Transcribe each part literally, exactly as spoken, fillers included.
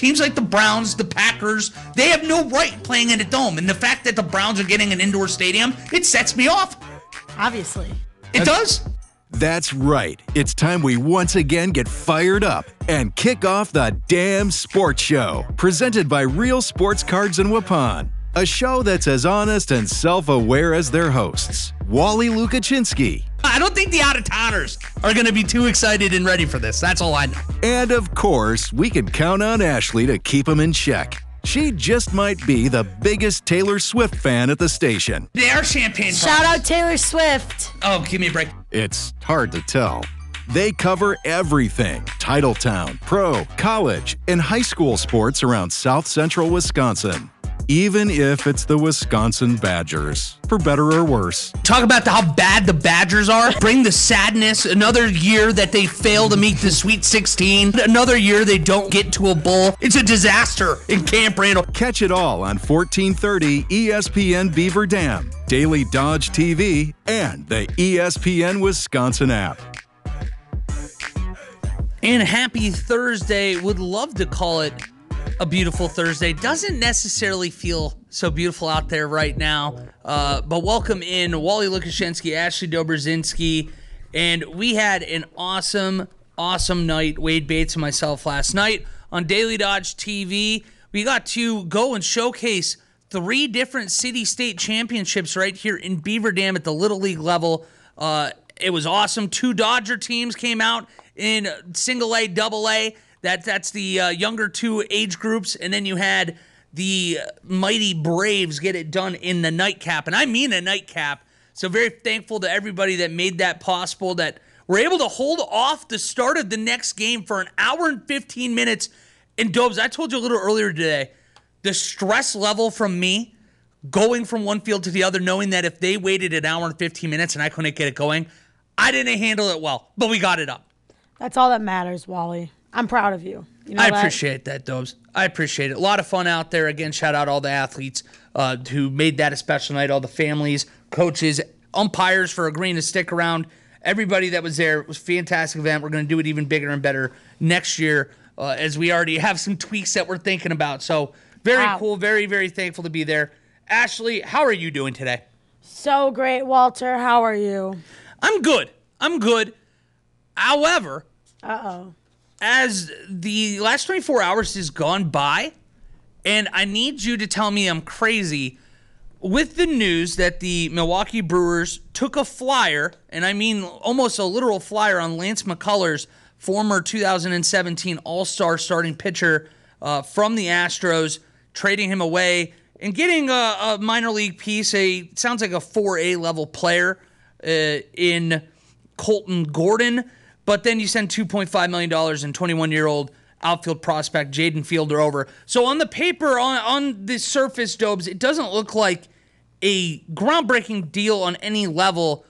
Teams like the Browns, the Packers, they have no right playing in a dome. And the fact that the Browns are getting an indoor stadium, it sets me off. Obviously. It does. That's right. It's time we once again get fired up and kick off the damn sports show. Presented by Real Sports Cards in Waupun. A show that's as honest and self-aware as their hosts, Wally Lukaczynski. I don't think the out-of-towners are going to be too excited and ready for this. That's all I know. And of course, we can count on Ashley to keep them in check. She just might be the biggest Taylor Swift fan at the station. They are champagne. Shout out Taylor Swift. Oh, give me a break. It's hard to tell. They cover everything: Titletown, pro, college, and high school sports around South Central Wisconsin. Even if it's the Wisconsin Badgers, for better or worse. Talk about the, how bad the Badgers are. Bring the sadness. Another year that they fail to meet the Sweet sixteen. Another year they don't get to a bowl. It's a disaster in Camp Randall. Catch it all on fourteen thirty E S P N Beaver Dam, Daily Dodge T V, and the E S P N Wisconsin app. And happy Thursday. Would love to call it a beautiful Thursday. Doesn't necessarily feel so beautiful out there right now. Uh, but welcome in Wally Lukaczynski, Ashley Dobrzinski, and we had an awesome, awesome night, Wade Bates and myself last night on Daily Dodge T V. We got to go and showcase three different city-state championships right here in Beaver Dam at the Little League level. Uh, it was awesome. Two Dodger teams came out in single A, double A. That that's the uh, younger two age groups, and then you had the mighty Braves get it done in the nightcap, and I mean a nightcap. So very thankful to everybody that made that possible, that were able to hold off the start of the next game for an hour and fifteen minutes. And Dobes, I told you a little earlier today, the stress level from me going from one field to the other, knowing that if they waited an hour and fifteen minutes and I couldn't get it going, I didn't handle it well, but we got it up. That's all that matters, Wally. I'm proud of you. you know I that? appreciate that, Dobes. I appreciate it. A lot of fun out there. Again, shout out all the athletes uh, who made that a special night, all the families, coaches, umpires for agreeing to stick around. Everybody that was there. It was a fantastic event. We're going to do it even bigger and better next year uh, as we already have some tweaks that we're thinking about. So very wow. cool. Very, very thankful to be there. Ashley, how are you doing today? So great, Walter. How are you? I'm good. I'm good. However, Uh-oh. as the last twenty-four hours has gone by, and I need you to tell me I'm crazy, with the news that the Milwaukee Brewers took a flyer, and I mean almost a literal flyer, on Lance McCullers, former two thousand seventeen All-Star starting pitcher uh, from the Astros, trading him away and getting a, a minor league piece, a sounds like a four A level player uh, in Colton Gordon. But then you send two point five million dollars and twenty-one-year-old outfield prospect Jaden Fielder over. So on the paper, on, on the surface, Dobes, it doesn't look like a groundbreaking deal on any level.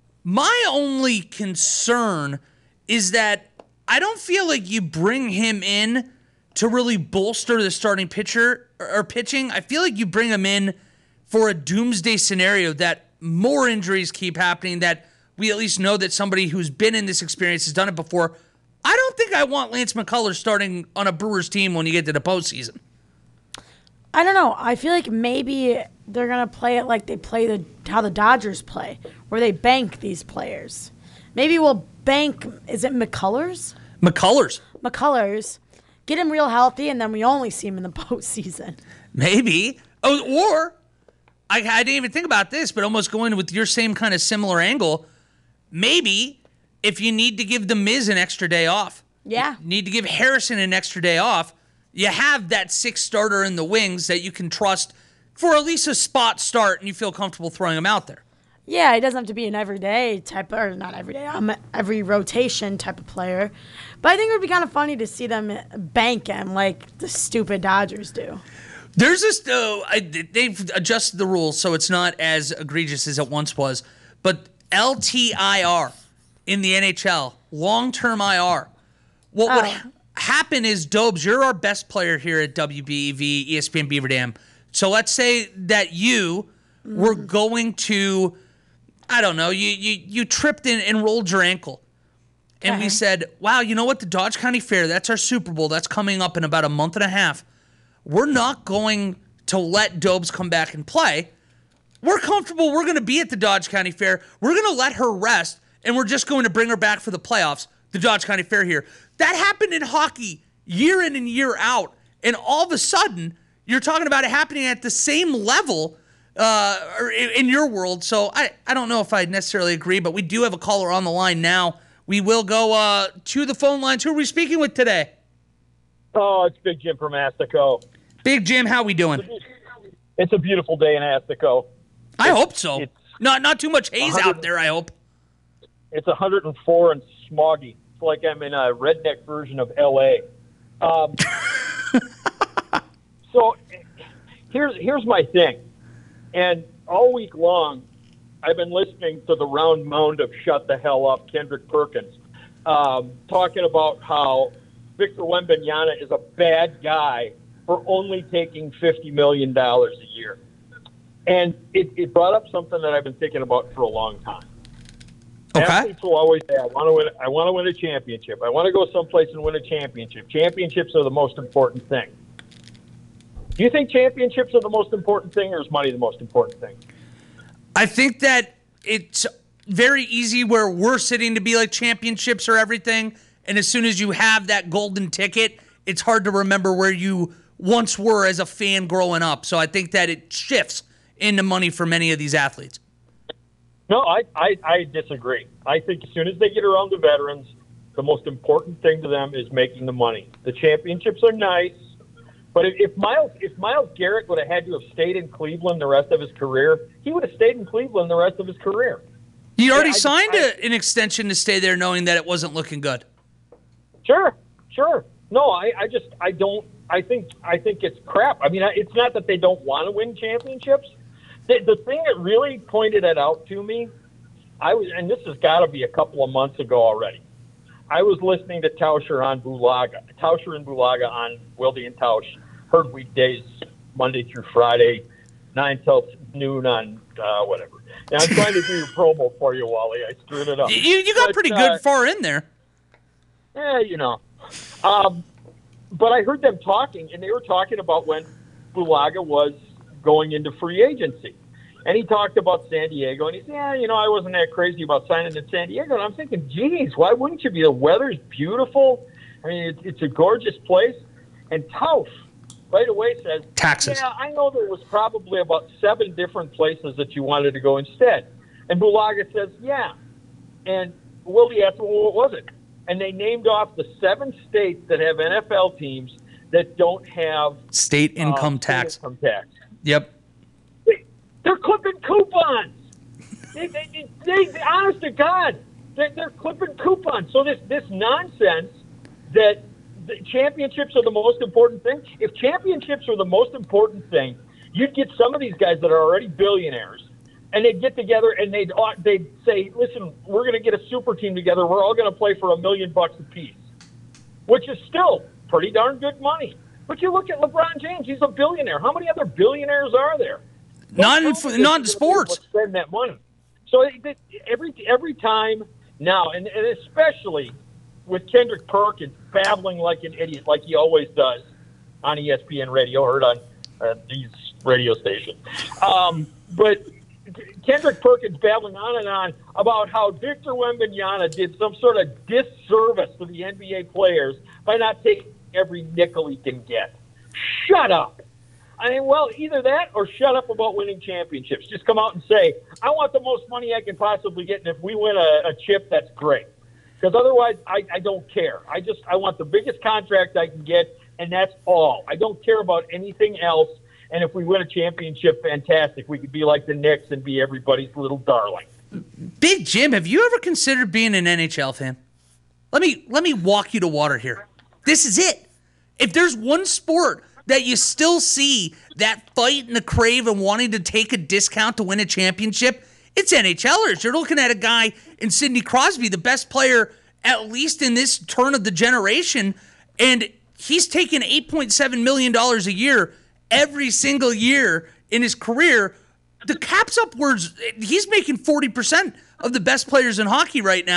My only concern is that I don't feel like you bring him in to really bolster the starting pitcher or, or pitching. I feel like you bring him in for a doomsday scenario, that more injuries keep happening, that we at least know that somebody who's been in this experience has done it before. I don't think I want Lance McCullers starting on a Brewers team when you get to the postseason. I don't know. I feel like maybe they're going to play it like they play the how the Dodgers play, where they bank these players. Maybe we'll bank, is it McCullers? McCullers. McCullers. Get him real healthy, and then we only see him in the postseason. Maybe. Oh, or, I, I didn't even think about this, but almost going with your same kind of similar angle, maybe if you need to give The Miz an extra day off, yeah, you need to give Harrison an extra day off, you have that sixth starter in the wings that you can trust for at least a spot start, and you feel comfortable throwing him out there. Yeah, it doesn't have to be an everyday type, or not everyday, um, every rotation type of player. But I think it would be kind of funny to see them bank him like the stupid Dodgers do. There's this, uh, I, they've adjusted the rules so it's not as egregious as it once was, but L T I R in the N H L, long-term I R. What oh. would ha- happen is, Dobes, you're our best player here at W B E V, E S P N Beaver Dam. So let's say that you mm. were going to, I don't know, you you, you tripped in and rolled your ankle. and we Okay. said, wow, you know what? The Dodge County Fair, that's our Super Bowl. That's coming up in about a month and a half. We're not going to let Dobes come back and play. We're comfortable. We're going to be at the Dodge County Fair. We're going to let her rest, and we're just going to bring her back for the playoffs, the Dodge County Fair here. That happened in hockey year in and year out, and all of a sudden, you're talking about it happening at the same level uh, or in, in your world. So I, I don't know if I necessarily agree, but we do have a caller on the line now. We will go uh, to the phone lines. Who are we speaking with today? Oh, it's Big Jim from Astico. Big Jim, how we doing? It's a beautiful day in Astico. I hope so. it's- Not not too much haze one hundred out there, I hope. It's one hundred four and smoggy. It's like I'm in a redneck version of L A. Um, so here's here's my thing. And all week long, I've been listening to the round mound of shut the hell up, Kendrick Perkins, um, talking about how Victor Wembanyama is a bad guy for only taking fifty million dollars a year. And it, it brought up something that I've been thinking about for a long time. Okay. Athletes will always say, I want to win, I want to win a championship. I want to go someplace and win a championship. Championships are the most important thing. Do you think championships are the most important thing, or is money the most important thing? I think that it's very easy where we're sitting to be like championships are everything. And as soon as you have that golden ticket, it's hard to remember where you once were as a fan growing up. So I think that it shifts into money for many of these athletes. No, I, I, I disagree. I think as soon as they get around the veterans, the most important thing to them is making the money. The championships are nice, but if, if Miles if Miles Garrett would have had to have stayed in Cleveland the rest of his career, he would have stayed in Cleveland the rest of his career. He already I- signed I- a, an extension to stay there knowing that it wasn't looking good. Sure, sure. No, I, I just I don't. I think I think it's crap. I mean, I- it's not that they don't want to win championships. The, the thing that really pointed it out to me, I was, and this has got to be a couple of months ago already. I was listening to Tauscher on Bulaga, Tauscher and Bulaga on Wilde and Tausch, heard weekdays Monday through Friday, nine till noon on uh, whatever. And I'm trying to do your promo for you, Wally. I screwed it up. You, you got But, pretty uh, good far in there. Eh, you know. Um, but I heard them talking, and they were talking about when Bulaga was going into free agency. And he talked about San Diego, and he said, yeah, you know, I wasn't that crazy about signing in San Diego. And I'm thinking, geez, why wouldn't you be? The weather's beautiful. I mean, it's, it's a gorgeous place. And Tausch right away says, Taxes. yeah, I know there was probably about seven different places that you wanted to go instead. And Bulaga says, yeah. And Wilde asked, well, what was it? And they named off the seven states that have N F L teams that don't have State income uh, tax. Income tax. Yep. They, they're clipping coupons. They, they, they, they, honest to God, they're, they're clipping coupons. So this this nonsense that the championships are the most important thing. If championships were the most important thing, you'd get some of these guys that are already billionaires, and they'd get together and they'd they'd say, "Listen, we're going to get a super team together. We're all going to play for a million bucks apiece," which is still pretty darn good money. But you look at LeBron James; he's a billionaire. How many other billionaires are there? Not in, Those f- companies not in are sports. gonna spend that money. So it, it, every every time now, and, and especially with Kendrick Perkins babbling like an idiot, like he always does on E S P N radio, heard on uh, these radio stations. Um, but Kendrick Perkins babbling on and on about how Victor Wembanyama did some sort of disservice to the N B A players by not taking every nickel he can get. Shut up. I mean, well, either that or shut up about winning championships. Just come out and say, I want the most money I can possibly get, and if we win a, a chip, that's great. Because otherwise, I, I don't care. I just I want the biggest contract I can get, and that's all. I don't care about anything else. And if we win a championship, fantastic. We could be like the Knicks and be everybody's little darling. Big Jim, have you ever considered being an N H L fan? Let me let me walk you to water here. This is it. If there's one sport that you still see that fight and the crave and wanting to take a discount to win a championship, it's NHLers. You're looking at a guy in Sidney Crosby, the best player, at least in this turn of the generation, and he's taken eight point seven million dollars a year every single year in his career. The cap's upwards. He's making forty percent of the best players in hockey right now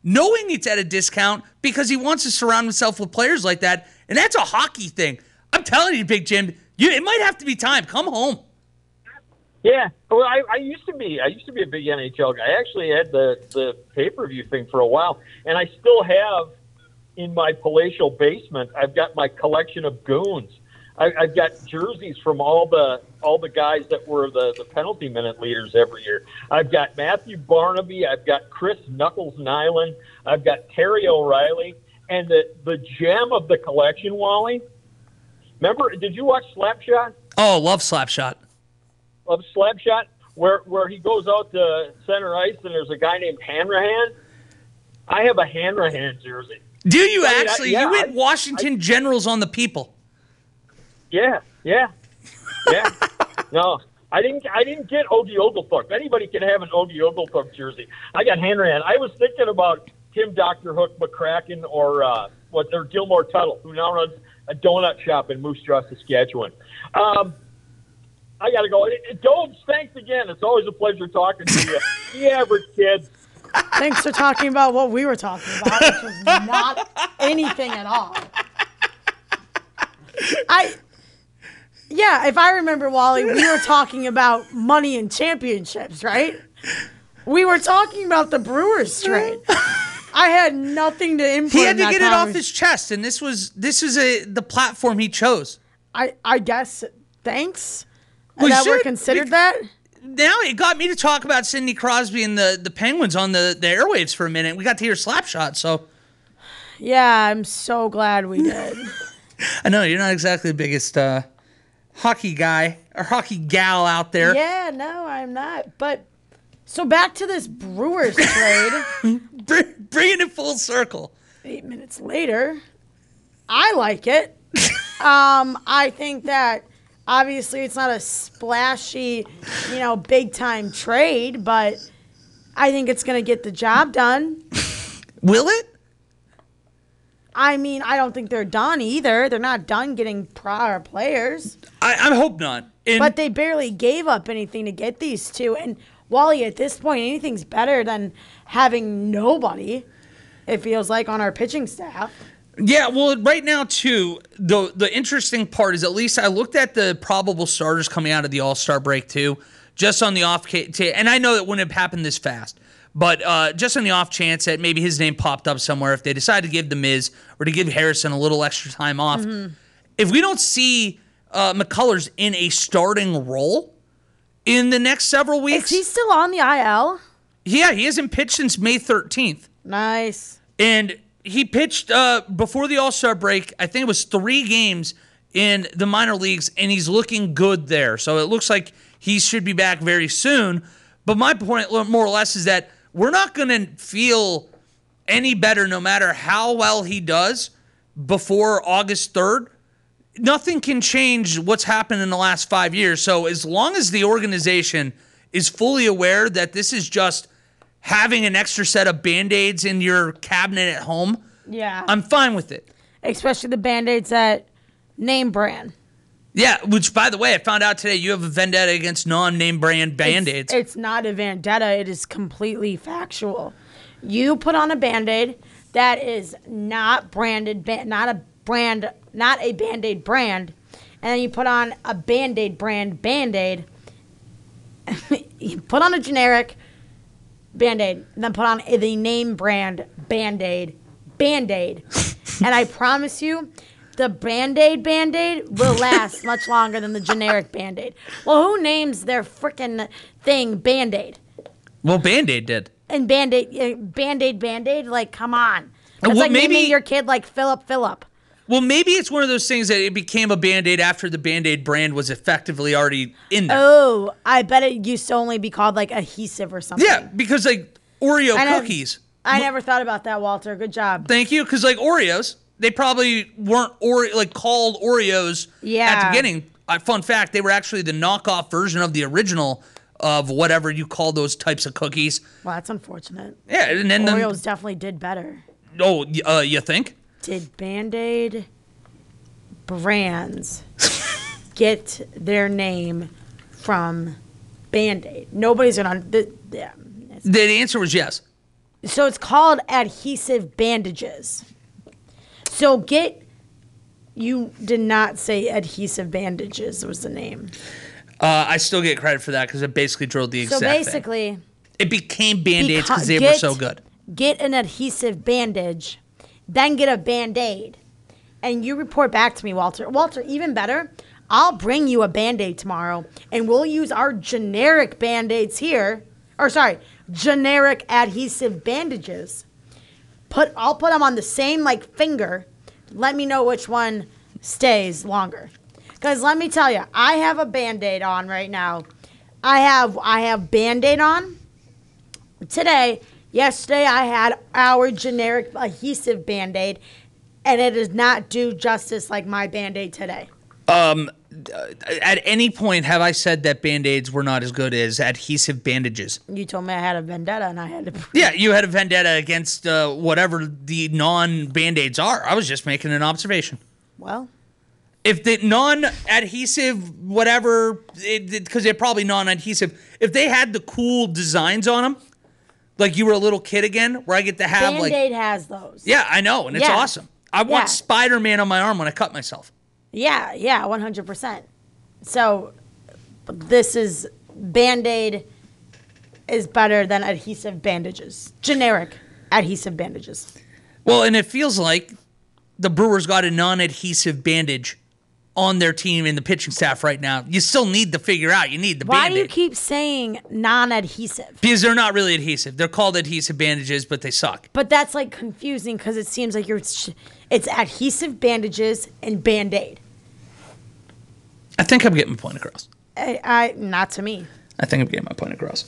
knowing it's at a discount because he wants to surround himself with players like that. And that's a hockey thing. I'm telling you, Big Jim, you, it might have to be time. Come home. Yeah, well, I, I used to be. I used to be a big N H L guy. I actually had the the pay per view thing for a while, and I still have in my palatial basement. I've got my collection of goons. I, I've got jerseys from all the all the guys that were the, the penalty minute leaders every year. I've got Matthew Barnaby. I've got Chris Knuckles Nyland. I've got Terry O'Reilly, and the the gem of the collection, Wally. Remember? Did you watch Slapshot? Oh, love Slapshot. Of Slapshot, where where he goes out to center ice and there's a guy named Hanrahan. I have a Hanrahan jersey. Do you I mean, actually? I, yeah, you went I, Washington I, Generals on the people. Yeah, yeah, yeah. No, I didn't. I didn't get Ogie Oglethorpe. Anybody can have an Ogie Oglethorpe jersey. I got Hanrahan. I was thinking about Tim Doctor Hook McCracken or uh, what? Or Gilmore Tuttle, who now runs a donut shop in Moose Jaw, Saskatchewan. Um, I got to go. Dobes, thanks again. It's always a pleasure talking to you. The average kid. Thanks for talking about what we were talking about, which was not anything at all. I, yeah, if I remember, Wally, we were talking about money and championships, right? We were talking about the Brewers trade. I had nothing to input. He had in to that get it off conver- his chest, and this was this is a the platform he chose. I, I guess. Thanks. We that we're should, considered bec- that. Now it got me to talk about Sidney Crosby and the, the Penguins on the, the airwaves for a minute. We got to hear Slapshot, so Yeah, I'm so glad we did. I know you're not exactly the biggest uh, hockey guy or hockey gal out there. Yeah, no, I'm not. But so back to this Brewers trade. Bring, bringing it full circle. Eight minutes later, I like it. um, I think that obviously it's not a splashy, you know, big time trade, but I think it's going to get the job done. Will it? I mean, I don't think they're done either. They're not done getting prior players. I, I hope not. And But they barely gave up anything to get these two. And Wally, at this point, anything's better than having nobody, it feels like, on our pitching staff. Yeah, well, right now, too, the the interesting part is at least I looked at the probable starters coming out of the All-Star break, too, just on the off chance. And I know that wouldn't have happened this fast, but uh, just on the off chance that maybe his name popped up somewhere, if they decide to give The Miz or to give Harrison a little extra time off, mm-hmm. if we don't see uh, McCullers in a starting role in the next several weeks. Is he still on the I L? Yeah, he hasn't pitched since May thirteenth. Nice. And he pitched uh, before the All-Star break, I think it was three games in the minor leagues, and he's looking good there. So it looks like he should be back very soon. But my point, more or less, is that we're not going to feel any better no matter how well he does before August third. Nothing can change what's happened in the last five years. So as long as the organization is fully aware that this is just having an extra set of Band-Aids in your cabinet at home, yeah, I'm fine with it. Especially the Band-Aids that name brand. Yeah, which, by the way, I found out today you have a vendetta against non-name brand Band-Aids. It's, it's not a vendetta. It is completely factual. You put on a Band-Aid that is not branded, not a brand, not a Band-Aid brand, and then you put on a Band-Aid brand Band-Aid. You put on a generic Band-Aid, and then put on the name brand Band-Aid, Band-Aid. And I promise you, the Band-Aid Band-Aid will last much longer than the generic Band-Aid. Well, who names their freaking thing Band-Aid? Well, Band-Aid did. And Band-Aid, uh, Band-Aid, Band-Aid, like, come on. It's well, like maybe, naming your kid like Philip Philip. Well, maybe it's one of those things that it became a Band-Aid after the Band-Aid brand was effectively already in there. Oh, I bet it used to only be called, like, adhesive or something. Yeah, because, like, Oreo I cookies. Nev- I never thought about that, Walter. Good job. Thank you, because, like, Oreos, they probably weren't Ore- like called Oreos yeah. at the beginning. Uh, fun fact, they were actually the knockoff version of the original of whatever you call those types of cookies. Well, that's unfortunate. Yeah, and then Oreos the, definitely did better. Oh, uh, you think? Did Band-Aid brands get their name from Band-Aid? Nobody's gonna. The, yeah, the answer was yes. So it's called adhesive bandages. So get, you did not say adhesive bandages was the name. Uh, I still get credit for that because it basically drilled the exact So thing. basically, It became Band-Aids because they get, were so good. Get an adhesive bandage, then get a Band-Aid, and you report back to me, Walter. Walter, even better, I'll bring you a Band-Aid tomorrow, and we'll use our generic Band-Aids here, or sorry, generic adhesive bandages. Put I'll put them on the same like finger. Let me know which one stays longer. Because let me tell you, I have a Band-Aid on right now. I have I have Band-Aid on today. Yesterday I had our generic adhesive Band-Aid, and it does not do justice like my Band-Aid today. Um, at any point have I said that Band-Aids were not as good as adhesive bandages? You told me I had a vendetta, and I had to. Yeah, you had a vendetta against uh, whatever the non-Band-Aids are. I was just making an observation. Well, if the non-adhesive whatever, because they're probably non-adhesive, if they had the cool designs on them, like you were a little kid again, where I get to have Band-Aid like, has those. yeah, I know, and it's Yeah. awesome. I want Yeah. Spider-Man on my arm when I cut myself. Yeah, yeah, one hundred percent. So this is Band-Aid is better than adhesive bandages. Generic adhesive bandages. Well, and it feels like the Brewers got a non-adhesive bandage on their team and the pitching staff right now. You still need to figure out. You need the Why Band-Aid. do you keep saying non-adhesive? Because they're not really adhesive. They're called adhesive bandages, but they suck. But that's like confusing because it seems like you're it's adhesive bandages and Band-Aid. I think I'm getting my point across. I, I not to me. I think I'm getting my point across.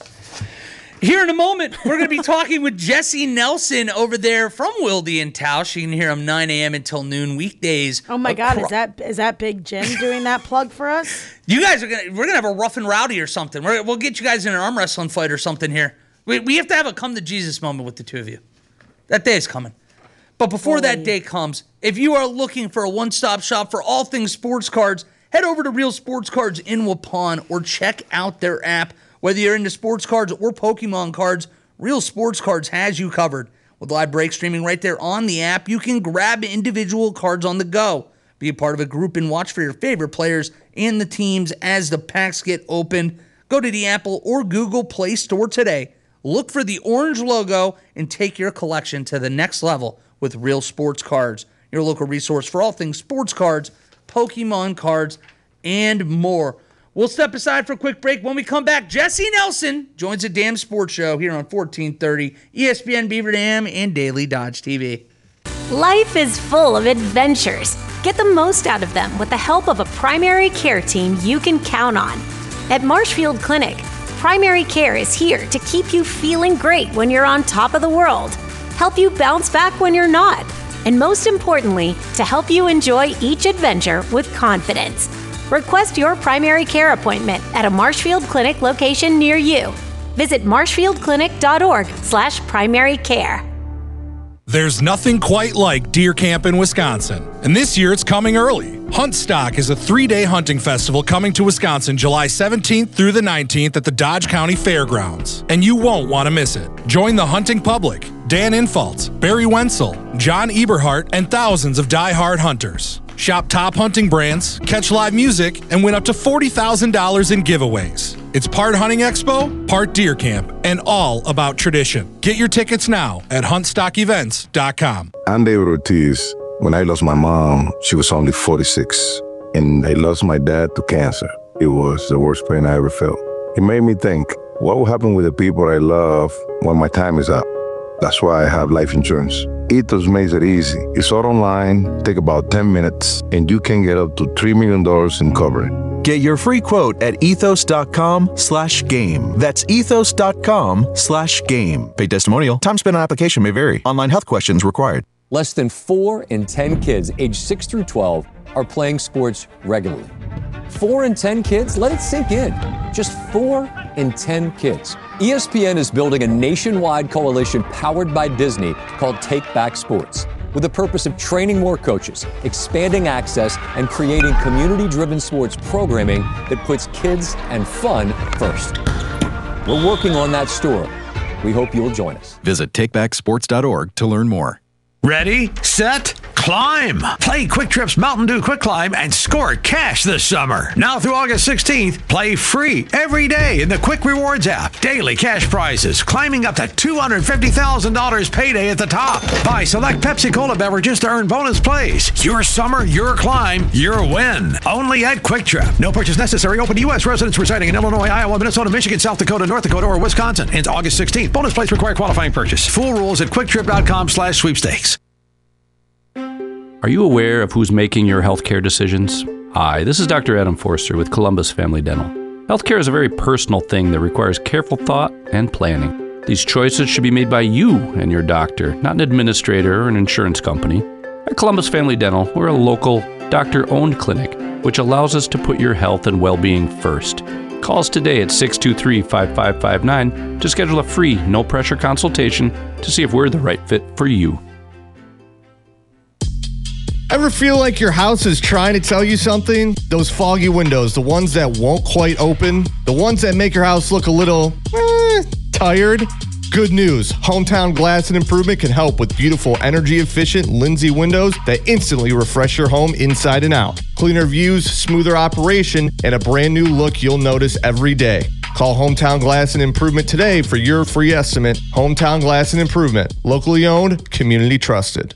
Here in a moment, we're going to be talking with Jesse Nelson over there from Wilde and Tausch. You can hear him nine a.m. until noon weekdays. Oh my God, Acro- is that is that Big Jim doing that plug for us? You guys are gonna we're gonna have a rough and rowdy or something. We're, we'll get you guys in an arm wrestling fight or something here. We we have to have a come to Jesus moment with the two of you. That day is coming. But before that day comes, if you are looking for a one-stop shop for all things sports cards, head over to Real Sports Cards in Waupun or check out their app. Whether you're into sports cards or Pokemon cards, Real Sports Cards has you covered. With live break streaming right there on the app, you can grab individual cards on the go. Be a part of a group and watch for your favorite players and the teams as the packs get opened. Go to the Apple or Google Play Store today. Look for the orange logo and take your collection to the next level with Real Sports Cards, your local resource for all things sports cards, Pokemon cards, and more. We'll step aside for a quick break. When we come back, Jesse Nelson joins the Damn Sports Show here on fourteen thirty E S P N Beaver Dam and Daily Dodge T V. Life is full of adventures. Get the most out of them with the help of a primary care team you can count on. At Marshfield Clinic, primary care is here to keep you feeling great when you're on top of the world, help you bounce back when you're not, and most importantly, to help you enjoy each adventure with confidence. Request your primary care appointment at a Marshfield Clinic location near you. Visit marshfieldclinic.org slash primary care. There's nothing quite like deer camp in Wisconsin, and this year it's coming early. Huntstock is a three-day hunting festival coming to Wisconsin July seventeenth through the nineteenth at the Dodge County Fairgrounds, and you won't want to miss it. Join the hunting public, Dan Infalt, Barry Wenzel, John Eberhart, and thousands of die-hard hunters. Shop top hunting brands, catch live music, and win up to forty thousand dollars in giveaways. It's part hunting expo, part deer camp, and all about tradition. Get your tickets now at hunt stock events dot com. I'm David Ortiz. When I lost my mom, she was only forty-six, and I lost my dad to cancer. It was the worst pain I ever felt. It made me think, what will happen with the people I love when my time is up? That's why I have life insurance. Ethos makes it easy. It's all online, take about ten minutes, and you can get up to three million dollars in coverage. Get your free quote at ethos.com slash game. That's ethos.com slash game. Paid testimonial. Time spent on application may vary. Online health questions required. Less than four in ten kids aged six through twelve are playing sports regularly. Four in ten kids? Let it sink in. Just four in ten kids. E S P N is building a nationwide coalition powered by Disney called Take Back Sports, with the purpose of training more coaches, expanding access, and creating community-driven sports programming that puts kids and fun first. We're working on that story. We hope you'll join us. Visit take back sports dot org to learn more. Ready, set, climb. Play Quick Trip's Mountain Dew Quick Climb and score cash this summer. Now through August sixteenth, play free every day in the Quick Rewards app. Daily cash prizes climbing up to two hundred fifty thousand dollars payday at the top. Buy select Pepsi Cola beverages to earn bonus plays. Your summer, your climb, your win. Only at Quick Trip. No purchase necessary. Open to U S residents residing in Illinois, Iowa, Minnesota, Michigan, South Dakota, North Dakota, or Wisconsin. Ends August sixteenth. Bonus plays require qualifying purchase. Full rules at quicktrip.com slash sweepstakes. Are you aware of who's making your healthcare decisions? Hi, this is Doctor Adam Forster with Columbus Family Dental. Healthcare is a very personal thing that requires careful thought and planning. These choices should be made by you and your doctor, not an administrator or an insurance company. At Columbus Family Dental, we're a local, doctor-owned clinic, which allows us to put your health and well-being first. Call us today at six two three, five five five nine to schedule a free, no-pressure consultation to see if we're the right fit for you. Ever feel like your house is trying to tell you something? Those foggy windows, the ones that won't quite open, the ones that make your house look a little eh, tired? Good news, Hometown Glass and Improvement can help with beautiful, energy-efficient Lindsay windows that instantly refresh your home inside and out. Cleaner views, smoother operation, and a brand new look you'll notice every day. Call Hometown Glass and Improvement today for your free estimate. Hometown Glass and Improvement, locally owned, community trusted.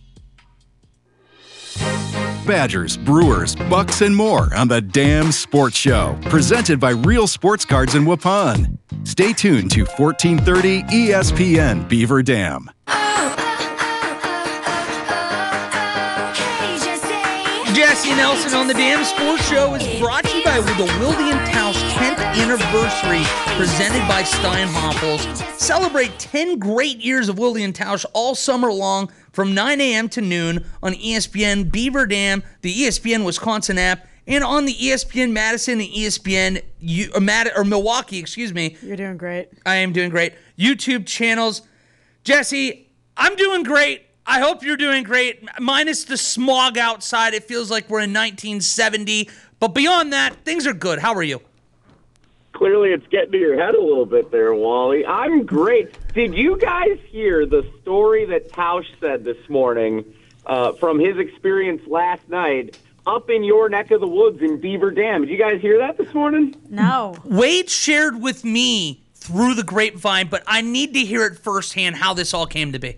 Badgers, Brewers, Bucks, and more on the Damn Sports Show, presented by Real Sports Cards in Waupun. Stay tuned to fourteen thirty E S P N Beaver Dam. Jesse Nelson on the Damn Sports Show is brought to you by the Wilde and Tausch tenth anniversary, presented by Steinhoffels. Celebrate ten great years of Wilde and Tausch all summer long from nine a.m. to noon on E S P N Beaver Dam, the E S P N Wisconsin app, and on the E S P N Madison and E S P N U, or, Mad- or Milwaukee, excuse me. You're doing great. I am doing great. YouTube channels. Jesse, I'm doing great. I hope you're doing great. Minus the smog outside, it feels like we're in nineteen seventy. But beyond that, things are good. How are you? Clearly, it's getting to your head a little bit there, Wally. I'm great. Did you guys hear the story that Tausch said this morning uh, from his experience last night up in your neck of the woods in Beaver Dam? Did you guys hear that this morning? No. Wade shared with me through the grapevine, but I need to hear it firsthand how this all came to be.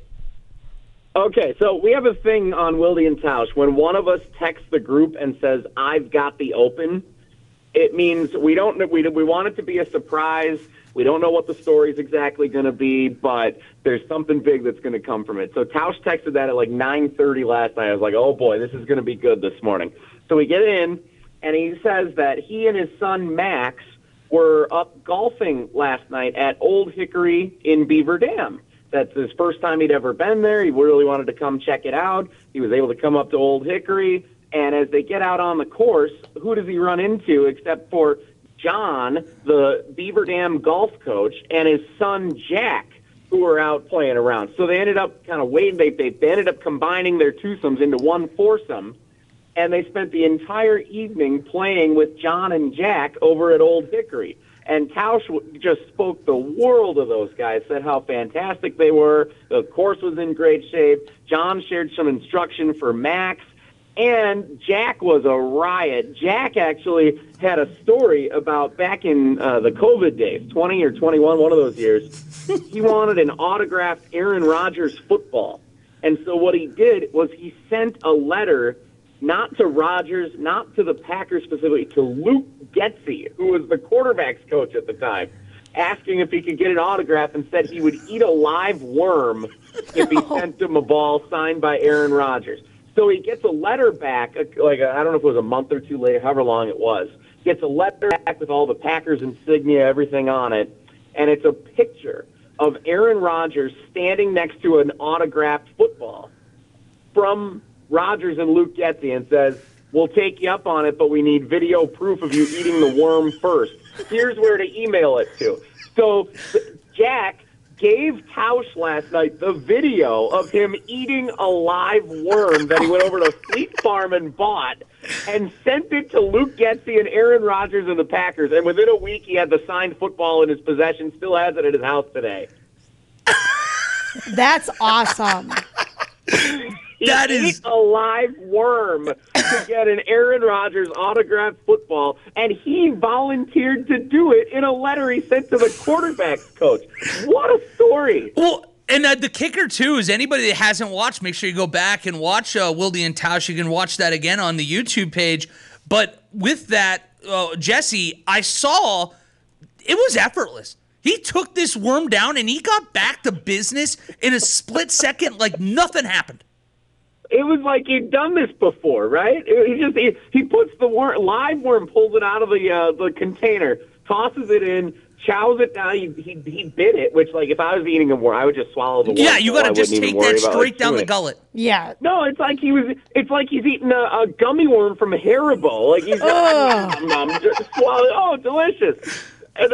Okay, so we have a thing on Wilde and Tausch. When one of us texts the group and says, I've got the open, it means we don't we we want it to be a surprise. We don't know what the story's exactly going to be, but there's something big that's going to come from it. So Tausch texted that at like nine thirty last night. I was like, oh, boy, this is going to be good this morning. So we get in, and he says that he and his son Max were up golfing last night at Old Hickory in Beaver Dam. That's his first time he'd ever been there. He really wanted to come check it out. He was able to come up to Old Hickory. And as they get out on the course, who does he run into except for John, the Beaver Dam golf coach, and his son Jack, who were out playing around. So they ended up kind of waiting. They, they, they ended up combining their twosomes into one foursome. And they spent the entire evening playing with John and Jack over at Old Hickory. And Tausch just spoke the world of those guys, said how fantastic they were. The course was in great shape. John shared some instruction for Max. And Jack was a riot. Jack actually had a story about back in uh, the COVID days, twenty or twenty-one, one of those years. He wanted an autographed Aaron Rodgers football. And so what he did was he sent a letter not to Rodgers, not to the Packers specifically, to Luke Getsy, who was the quarterback's coach at the time, asking if he could get an autograph, and said he would eat a live worm if he sent him a ball signed by Aaron Rodgers. So he gets a letter back, like I don't know if it was a month or two later, however long it was, gets a letter back with all the Packers insignia, everything on it, and it's a picture of Aaron Rodgers standing next to an autographed football from Rodgers and Luke Getsy, and says, we'll take you up on it, but we need video proof of you eating the worm first. Here's where to email it to. So Jack gave Tausch last night the video of him eating a live worm that he went over to Fleet Farm and bought, and sent it to Luke Getsy and Aaron Rodgers and the Packers. And within a week, he had the signed football in his possession, still has it at his house today. That's awesome. He That ate is- a live worm to get an Aaron Rodgers autographed football, and he volunteered to do it in a letter he sent to the quarterback's coach. What a story! Well, and uh, the kicker, too, is anybody that hasn't watched, make sure you go back and watch uh, Wilde and Tausch. You can watch that again on the YouTube page. But with that, uh, Jesse, I saw it was effortless. He took this worm down, and he got back to business in a split second like nothing happened. It was like he'd done this before, right? He just he, he puts the worm, live worm, pulls it out of the uh, the container, tosses it in, chows it down. He, he he bit it, which like if I was eating a worm, I would just swallow the worm. Yeah, you so got I to just wouldn't take even worry that about, straight like, down the chewing it. gullet. Yeah. No, it's like he was. It's like he's eating a, a gummy worm from Haribo. Like he's Ugh. nom, nom, just swallow. Oh, delicious! And, uh,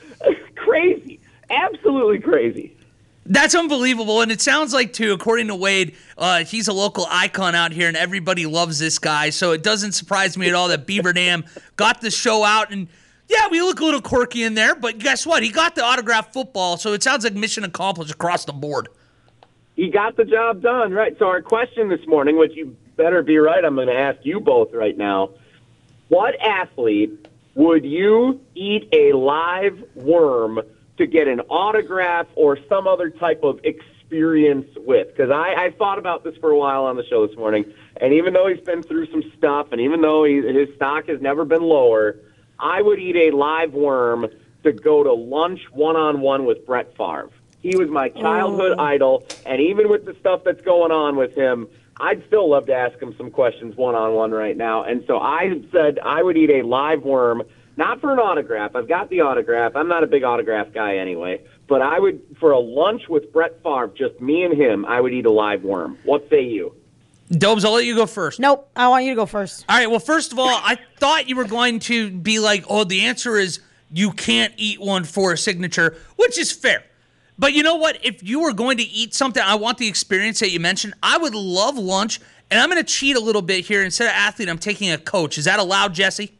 crazy, absolutely crazy. That's unbelievable. And it sounds like, too, according to Wade, uh, he's a local icon out here, and everybody loves this guy. So it doesn't surprise me at all that Beaver Dam got the show out. And, yeah, we look a little quirky in there, but guess what? He got the autographed football, so it sounds like mission accomplished across the board. He got the job done, right? So our question this morning, which you better be right, I'm going to ask you both right now. What athlete would you eat a live worm to get an autograph or some other type of experience with? Because I, I thought about this for a while on the show this morning, and even though he's been through some stuff, and even though he, his stock has never been lower, I would eat a live worm to go to lunch one-on-one with Brett Favre. He was my childhood Oh. idol, and even with the stuff that's going on with him, I'd still love to ask him some questions one-on-one right now. And so I said I would eat a live worm, not for an autograph. I've got the autograph. I'm not a big autograph guy anyway. But I would, for a lunch with Brett Favre, just me and him, I would eat a live worm. What say you? Dobes, I'll let you go first. Nope. I want you to go first. All right, well, first of all, I thought you were going to be like, oh, the answer is you can't eat one for a signature, which is fair. But you know what? If you were going to eat something, I want the experience that you mentioned. I would love lunch, and I'm going to cheat a little bit here. Instead of athlete, I'm taking a coach. Is that allowed, Jesse?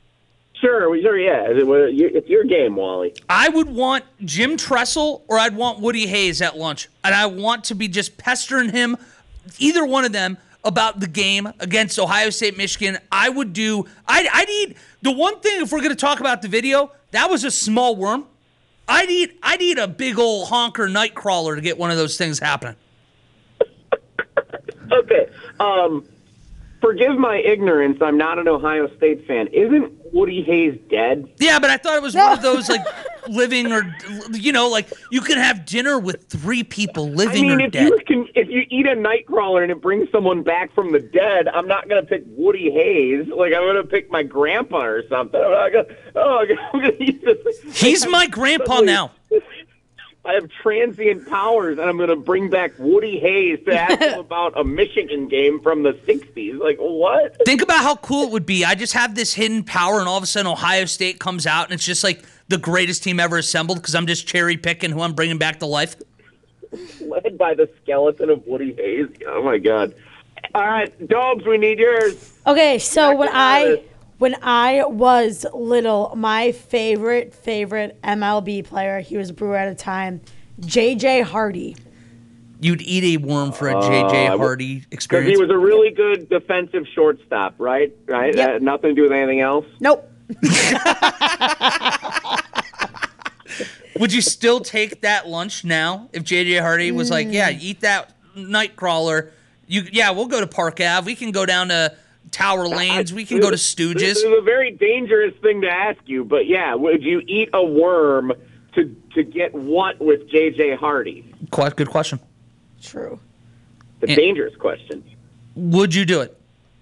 Sure, sure, yeah. It's your game, Wally. I would want Jim Tressel or I'd want Woody Hayes at lunch. And I want to be just pestering him, either one of them, about the game against Ohio State, Michigan. I would do, I'd, I'd eat, the one thing, if we're going to talk about the video, that was a small worm. I'd eat, I'd eat a big old honker night crawler to get one of those things happening. Okay. Um, forgive my ignorance. I'm not an Ohio State fan. Isn't Woody Hayes dead? Yeah, but I thought it was one of those, like, living or, you know, like, you can have dinner with three people I living mean, or if dead. you can, if you eat a nightcrawler and it brings someone back from the dead, I'm not going to pick Woody Hayes. Like, I'm going to pick my grandpa or something. I'm not gonna, oh, I'm going to eat this. He's my grandpa now. I have transient powers, and I'm going to bring back Woody Hayes to ask him about a Michigan game from the sixties. Like, what? Think about how cool it would be. I just have this hidden power, and all of a sudden Ohio State comes out, and it's just like the greatest team ever assembled because I'm just cherry picking who I'm bringing back to life. Led by the skeleton of Woody Hayes. Oh, my God. All right, Dobes, we need yours. Okay, so Back when to I Alice. when I was little, my favorite favorite M L B player, he was a Brewer at a time, J J Hardy. You'd eat a worm for a J J Uh, Hardy Because experience. he was a really good defensive shortstop, right? Right? Yep. That had nothing to do with anything else? Nope. Would you still take that lunch now if J J Hardy was like, yeah, Mm. eat that night crawler? You, yeah, we'll go to Park Ave. We can go down to Tower Lanes. We can go to Stooges. This is a very dangerous thing to ask you, but yeah, would you eat a worm to to get what with J J Hardy? Quite good question. True. It's a And- dangerous question. Would you do it?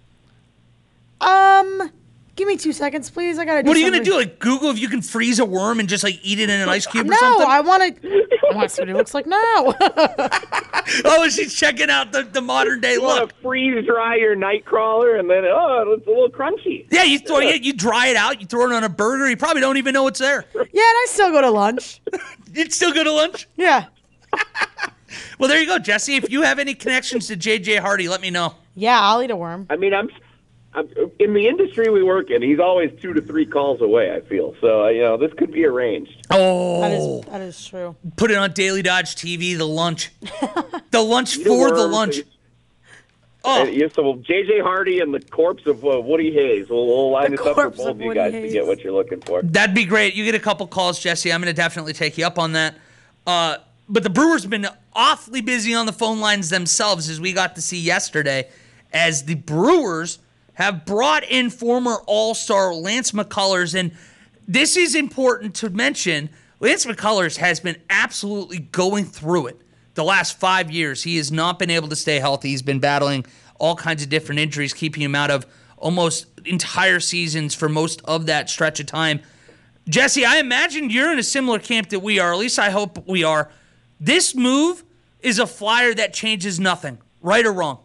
Um, give me two seconds, please. I gotta. Do What are you going to something. do? Like Google if you can freeze a worm and just like eat it in an ice cube or No, something? I want to. I want to see what he looks like now. Oh, she's checking out the, the modern day You look. want to freeze dry your nightcrawler, and then, oh, it's a little crunchy. Yeah, you throw it, you dry it out, you throw it on a burger, you probably don't even know it's there. Yeah, and I still go to lunch. You'd still go to lunch? Yeah. Well, there you go, Jesse. If you have any connections to J J Hardy, let me know. Yeah, I'll eat a worm. I mean, I'm in the industry we work in, he's always two to three calls away, I feel. So, you know, this could be arranged. Oh. That is, that is true. Put it on Daily Dodge T V, the lunch. The lunch Eat a for the worm, lunch. so- Oh. And, yeah, so J J Hardy and the corpse of uh, Woody Hayes. We'll, we'll line The this up for corpse both of of you Woody guys Hayes. to get what you're looking for. That'd be great. You get a couple calls, Jesse. I'm going to definitely take you up on that. Uh, but the Brewers have been awfully busy on the phone lines themselves, as we got to see yesterday, as the Brewers have brought in former All-Star Lance McCullers. And this is important to mention. Lance McCullers has been absolutely going through it the last five years. He has not been able to stay healthy. He's been battling all kinds of different injuries, keeping him out of almost entire seasons for most of that stretch of time. Jesse, I imagine you're in a similar camp that we are. At least I hope we are. This move is a flyer that changes nothing, right or wrong?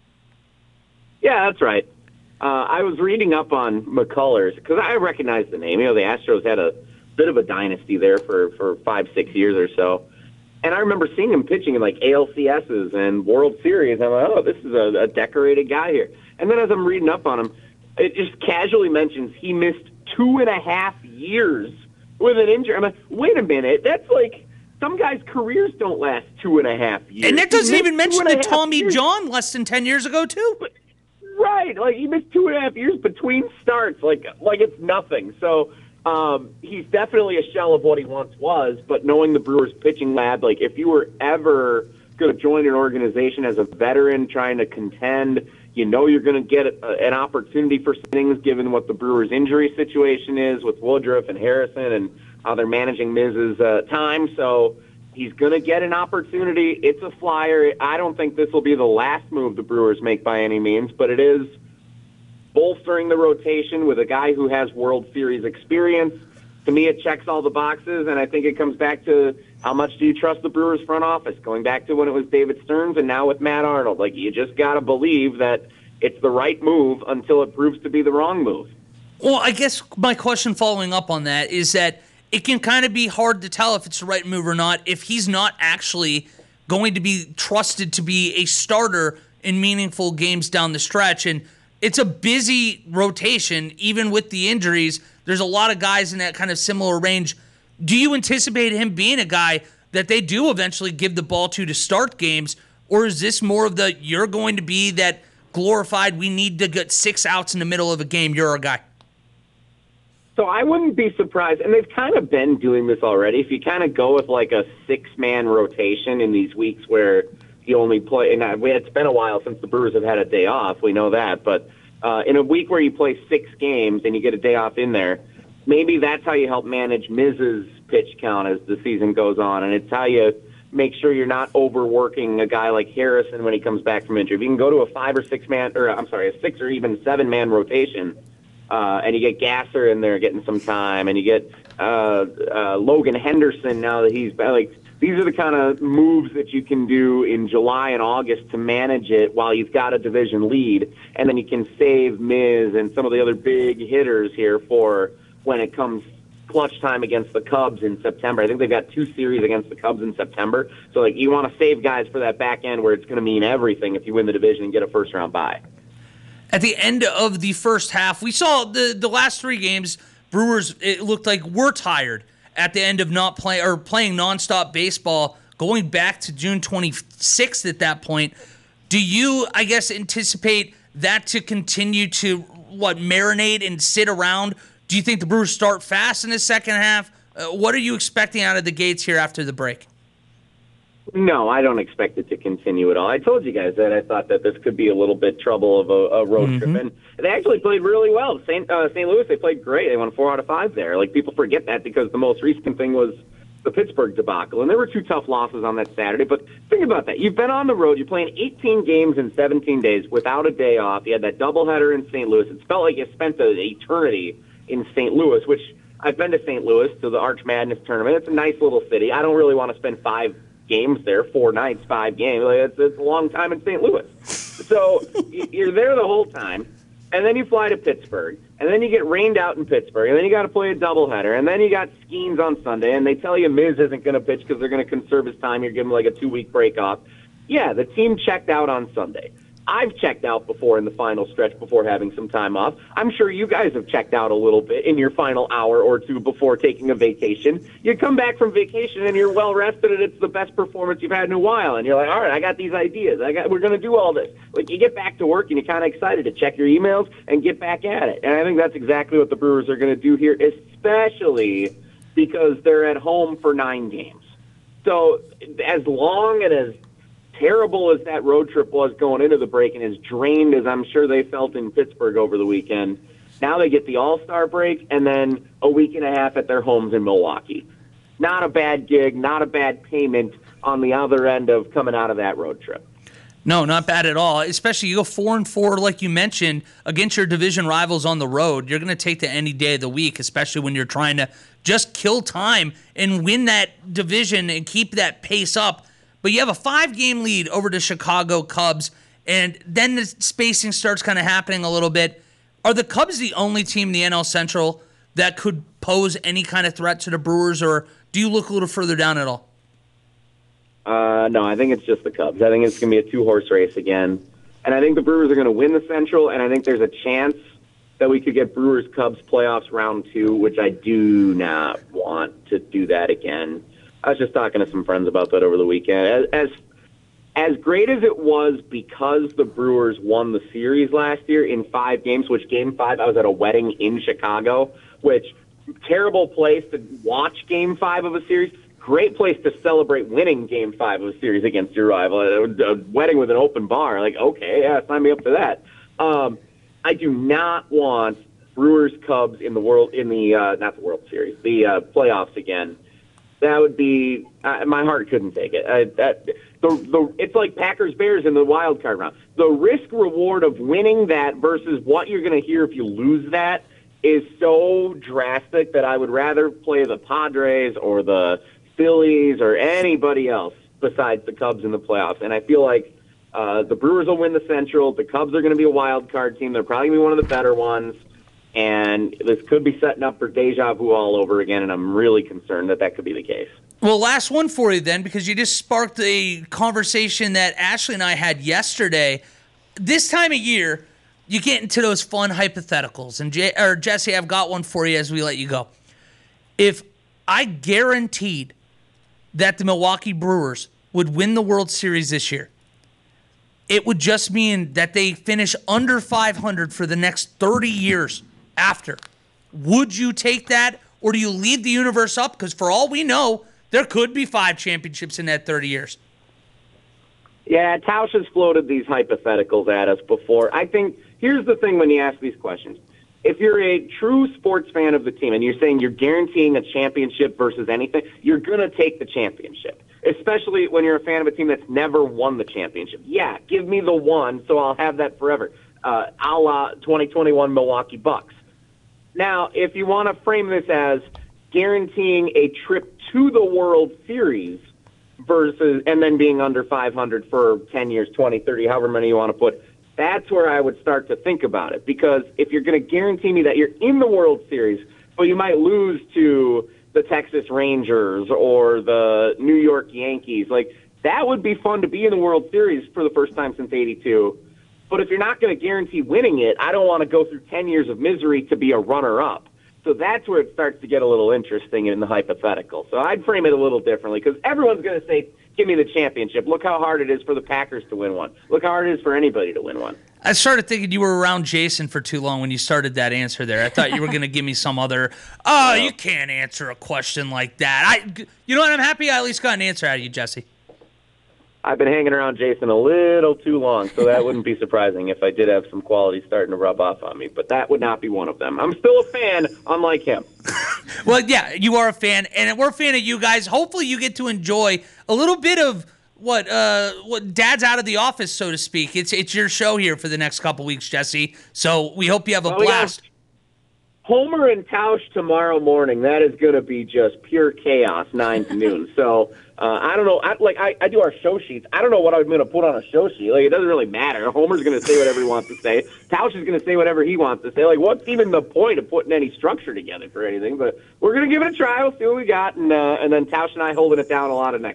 Yeah, that's right. Uh, I was reading up on McCullers because I recognize the name. You know, the Astros had a bit of a dynasty there for, for five, six years or so. And I remember seeing him pitching in like A L C S's and World Series. I'm like, oh, this is a, a decorated guy here. And then as I'm reading up on him, it just casually mentions he missed two and a half years with an injury. I'm like, wait a minute. That's like some guys' careers don't last two and a half years. And that doesn't He even missed two mention and a the half Tommy years. John less than ten years ago, too. But, right. Like, he missed two and a half years between starts. Like, like it's nothing. So, Um, he's definitely a shell of what he once was, but knowing the Brewers pitching lab, like if you were ever going to join an organization as a veteran trying to contend, you know you're going to get a, an opportunity for things given what the Brewers' injury situation is with Woodruff and Harrison and how they're managing Miz's uh, time. So he's going to get an opportunity. It's a flyer. I don't think this will be the last move the Brewers make by any means, but it is bolstering the rotation with a guy who has World Series experience. To me, it checks all the boxes, and I think it comes back to how much do you trust the Brewers front office, going back to when it was David Stearns and now with Matt Arnold. Like, you just got to believe that it's the right move until it proves to be the wrong move. Well, I guess my question following up on that is that it can kind of be hard to tell if it's the right move or not if he's not actually going to be trusted to be a starter in meaningful games down the stretch. And it's a busy rotation, even with the injuries. There's a lot of guys in that kind of similar range. Do you anticipate him being a guy that they do eventually give the ball to to start games, or is this more of the you're going to be that glorified, we need to get six outs in the middle of a game, you're a guy? So I wouldn't be surprised, and they've kind of been doing this already. If you kind of go with like a six-man rotation in these weeks where you only play, and it's been a while since the Brewers have had a day off, we know that, but uh, in a week where you play six games and you get a day off in there, maybe that's how you help manage Miz's pitch count as the season goes on, and it's how you make sure you're not overworking a guy like Harrison when he comes back from injury. If you can go to a five or six man, or I'm sorry, a six or even seven man rotation, uh, and you get Gasser in there getting some time, and you get uh, uh, Logan Henderson now that he's back, like. These are the kind of moves that you can do in July and August to manage it while you've got a division lead, and then you can save Miz and some of the other big hitters here for when it comes clutch time against the Cubs in September. I think they've got two series against the Cubs in September, so like you want to save guys for that back end where it's going to mean everything if you win the division and get a first-round bye. At the end of the first half, we saw the, the last three games, Brewers, it looked like we're tired at the end of not playing or playing nonstop baseball, going back to June twenty-sixth at that point. Do you, I guess, anticipate that to continue to, what, marinate and sit around? Do you think the Brewers start fast in the second half? Uh, what are you expecting out of the gates here after the break? No, I don't expect it to continue at all. I told you guys that I thought that this could be a little bit trouble of a, a road Mm-hmm. trip, and they actually played really well. Saint uh, Saint Louis, they played great. They won four out of five there. Like, people forget that because the most recent thing was the Pittsburgh debacle, and there were two tough losses on that Saturday. But think about that: you've been on the road, you're playing eighteen games in seventeen days without a day off. You had that doubleheader in Saint Louis. It felt like you spent an eternity in Saint Louis, which I've been to Saint Louis to the Arch Madness tournament. It's a nice little city. I don't really want to spend five games there, four nights, five games. Like, it's, it's a long time in Saint Louis. So you're there the whole time, and then you fly to Pittsburgh, and then you get rained out in Pittsburgh, and then you got to play a doubleheader, and then you got Skeens on Sunday, and they tell you Miz isn't going to pitch because they're going to conserve his time. You're giving him like a two-week break off. Yeah, the team checked out on Sunday. I've checked out before in the final stretch before having some time off. I'm sure you guys have checked out a little bit in your final hour or two before taking a vacation. You come back from vacation and you're well rested and it's the best performance you've had in a while. And you're like, all right, I got these ideas. I got, we're going to do all this. Like, you get back to work and you're kind of excited to check your emails and get back at it. And I think that's exactly what the Brewers are going to do here, especially because they're at home for nine games. So as long and as terrible as that road trip was going into the break and as drained as I'm sure they felt in Pittsburgh over the weekend, now they get the All-Star break and then a week and a half at their homes in Milwaukee. Not a bad gig, not a bad payment on the other end of coming out of that road trip. No, not bad at all. Especially you go four and four, like you mentioned, against your division rivals on the road. You're going to take that any day of the week, especially when you're trying to just kill time and win that division and keep that pace up. But you have a five-game lead over the Chicago Cubs, and then the spacing starts kind of happening a little bit. Are the Cubs the only team in the N L Central that could pose any kind of threat to the Brewers, or do you look a little further down at all? Uh, no, I think it's just the Cubs. I think it's going to be a two-horse race again. And I think the Brewers are going to win the Central, and I think there's a chance that we could get Brewers-Cubs playoffs round two, which I do not want to do that again. I was just talking to some friends about that over the weekend. As, as as great as it was because the Brewers won the series last year in five games, which game five, I was at a wedding in Chicago, which terrible place to watch game five of a series. Great place to celebrate winning game five of a series against your rival. A, a wedding with an open bar. Like, okay, yeah, sign me up for that. Um, I do not want Brewers Cubs in the world in the uh, not the World Series, the uh, playoffs again. That would be uh, my heart couldn't take it. Uh, that the the it's like Packers Bears in the wild card round. The risk reward of winning that versus what you're going to hear if you lose that is so drastic that I would rather play the Padres or the Phillies or anybody else besides the Cubs in the playoffs. And I feel like uh, the Brewers will win the Central. The Cubs are going to be a wild card team. They're probably going to be one of the better ones. And this could be setting up for deja vu all over again, and I'm really concerned that that could be the case. Well, last one for you then, because you just sparked a conversation that Ashley and I had yesterday. This time of year, you get into those fun hypotheticals. And J- or Jesse, I've got one for you as we let you go. If I guaranteed that the Milwaukee Brewers would win the World Series this year, it would just mean that they finish under five hundred for the next thirty years after. Would you take that, or do you leave the universe up? Because for all we know, there could be five championships in that thirty years. Yeah, Tausch has floated these hypotheticals at us before. I think, here's the thing when you ask these questions. If you're a true sports fan of the team and you're saying you're guaranteeing a championship versus anything, you're going to take the championship, especially when you're a fan of a team that's never won the championship. Yeah, give me the one, so I'll have that forever, uh, a la twenty twenty-one Milwaukee Bucks. Now, if you want to frame this as guaranteeing a trip to the World Series versus and then being under five hundred for ten years, twenty, thirty, however many you want to put, that's where I would start to think about it. Because if you're going to guarantee me that you're in the World Series, but you might lose to the Texas Rangers or the New York Yankees, like that would be fun to be in the World Series for the first time since eighty-two. But if you're not going to guarantee winning it, I don't want to go through ten years of misery to be a runner-up. So that's where it starts to get a little interesting in the hypothetical. So I'd frame it a little differently because everyone's going to say, give me the championship. Look how hard it is for the Packers to win one. Look how hard it is for anybody to win one. I started thinking you were around Jason for too long when you started that answer there. I thought you were going to give me some other, oh, you can't answer a question like that. I, You know what? I'm happy I at least got an answer out of you, Jesse. I've been hanging around Jason a little too long, so that wouldn't be surprising if I did have some qualities starting to rub off on me, but that would not be one of them. I'm still a fan, unlike him. Well, yeah, you are a fan, and we're a fan of you guys. Hopefully you get to enjoy a little bit of what uh, what Dad's out of the office, so to speak. It's it's your show here for the next couple weeks, Jesse, so we hope you have a well, blast. Homer and Tausch tomorrow morning, that is going to be just pure chaos, nine to noon. So uh, I don't know. I, like I, I do our show sheets. I don't know what I'm going to put on a show sheet. Like it doesn't really matter. Homer's going to say whatever he wants to say. Tausch is going to say whatever he wants to say. Like what's even the point of putting any structure together for anything? But we're going to give it a try. We'll see what we got, and uh, and then Tausch and I holding it down a lot of next week.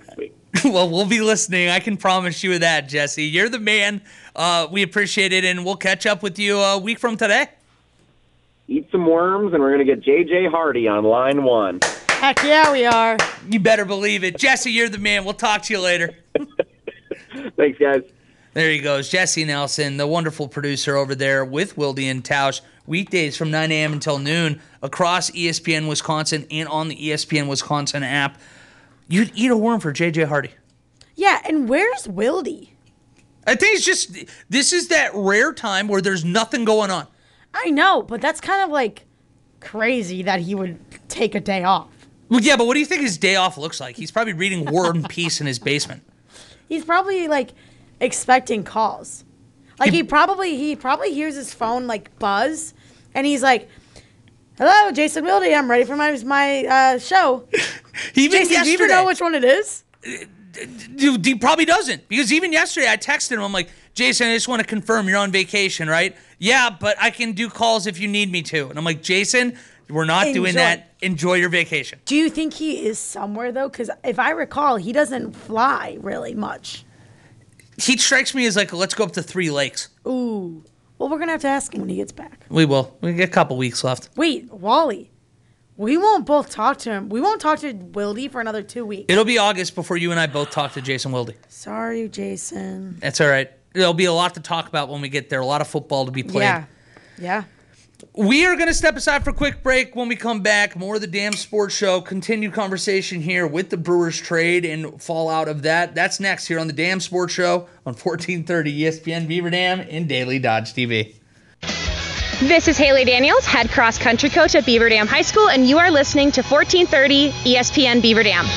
Well, we'll be listening. I can promise you that, Jesse. You're the man. Uh, we appreciate it, and we'll catch up with you a week from today. Eat some worms, and we're going to get J J Hardy on line one. Heck yeah, we are. You better believe it. Jesse, you're the man. We'll talk to you later. Thanks, guys. There he goes, Jesse Nelson, the wonderful producer over there with Wilde and Tausch, weekdays from nine a.m. until noon across E S P N Wisconsin and on the E S P N Wisconsin app. You'd eat a worm for J J Hardy. Yeah, and where's Wilde? I think it's just, this is that rare time where there's nothing going on. I know, but that's kind of like crazy that he would take a day off. Well, yeah, but what do you think his day off looks like? He's probably reading War and Peace in his basement. He's probably like expecting calls. Like he probably he probably hears his phone like buzz, and he's like, "Hello, Jason Wilde. I'm ready for my my uh, show." Even Jason, yesterday, do you even know which one it is? Dude, he probably doesn't, because even yesterday I texted him. I'm like, Jason, I just want to confirm you're on vacation, right? Yeah, but I can do calls if you need me to. And I'm like, Jason, we're not Enjoy. doing that. Enjoy your vacation. Do you think he is somewhere though? Because if I recall, he doesn't fly really much. He strikes me as like, let's go up to Three Lakes. Ooh. Well, we're gonna have to ask him when he gets back. We will. We get a couple weeks left. Wait, Wally. We won't both talk to him. We won't talk to Wilde for another two weeks. It'll be August before you and I both talk to Jason Wilde. Sorry, Jason. That's all right. There'll be a lot to talk about when we get there. A lot of football to be played. Yeah. Yeah. We are going to step aside for a quick break. When we come back, more of the Damn Sports Show. Continued conversation here with the Brewers trade and fallout of that. That's next here on the Damn Sports Show on fourteen thirty E S P N Beaver Dam and Daily Dodge T V. This is Haley Daniels, head cross country coach at Beaver Dam High School, and you are listening to fourteen thirty E S P N Beaver Dam.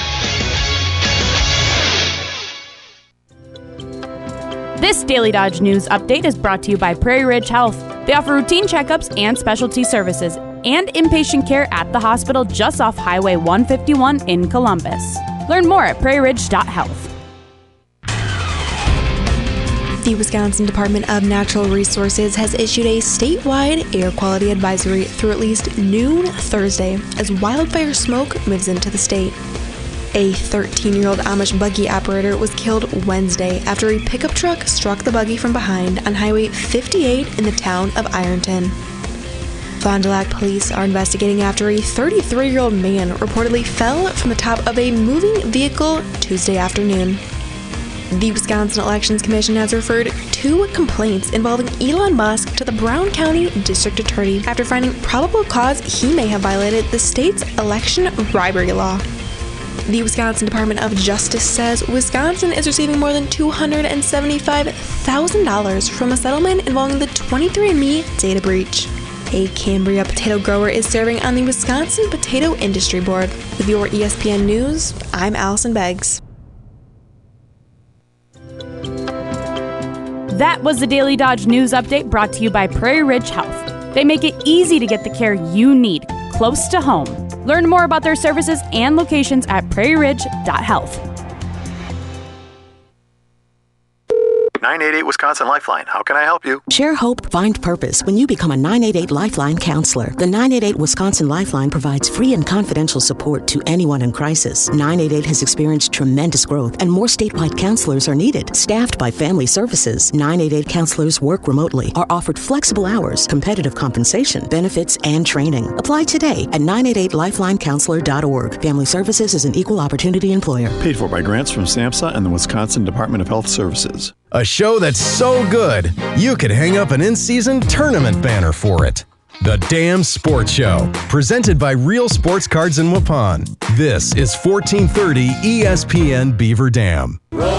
This Daily Dodge News update is brought to you by Prairie Ridge Health. They offer routine checkups and specialty services and inpatient care at the hospital just off Highway one fifty-one in Columbus. Learn more at prairie ridge dot health. The Wisconsin Department of Natural Resources has issued a statewide air quality advisory through at least noon Thursday as wildfire smoke moves into the state. A thirteen-year-old Amish buggy operator was killed Wednesday after a pickup truck struck the buggy from behind on Highway fifty-eight in the town of Ironton. Fond du Lac police are investigating after a thirty-three-year-old man reportedly fell from the top of a moving vehicle Tuesday afternoon. The Wisconsin Elections Commission has referred two complaints involving Elon Musk to the Brown County District Attorney after finding probable cause he may have violated the state's election bribery law. The Wisconsin Department of Justice says Wisconsin is receiving more than two hundred seventy-five thousand dollars from a settlement involving the twenty-three and me data breach. A Cambria potato grower is serving on the Wisconsin Potato Industry Board. With your E S P N News, I'm Allison Beggs. That was the Daily Dodge News update brought to you by Prairie Ridge Health. They make it easy to get the care you need close to home. Learn more about their services and locations at prairie ridge dot health. nine eight eight Wisconsin Lifeline. How can I help you? Share hope, find purpose when you become a nine eight eight Lifeline counselor. The nine eight eight Wisconsin Lifeline provides free and confidential support to anyone in crisis. nine eight eight has experienced tremendous growth, and more statewide counselors are needed. Staffed by Family Services, nine eight eight counselors work remotely, are offered flexible hours, competitive compensation, benefits, and training. Apply today at nine eight eight lifeline counselor dot org. Family Services is an equal opportunity employer. Paid for by grants from SAMHSA and the Wisconsin Department of Health Services. A show that's so good, you could hang up an in-season tournament banner for it. The Damn Sports Show, presented by Real Sports Cards in Waupun. This is fourteen thirty E S P N Beaver Dam.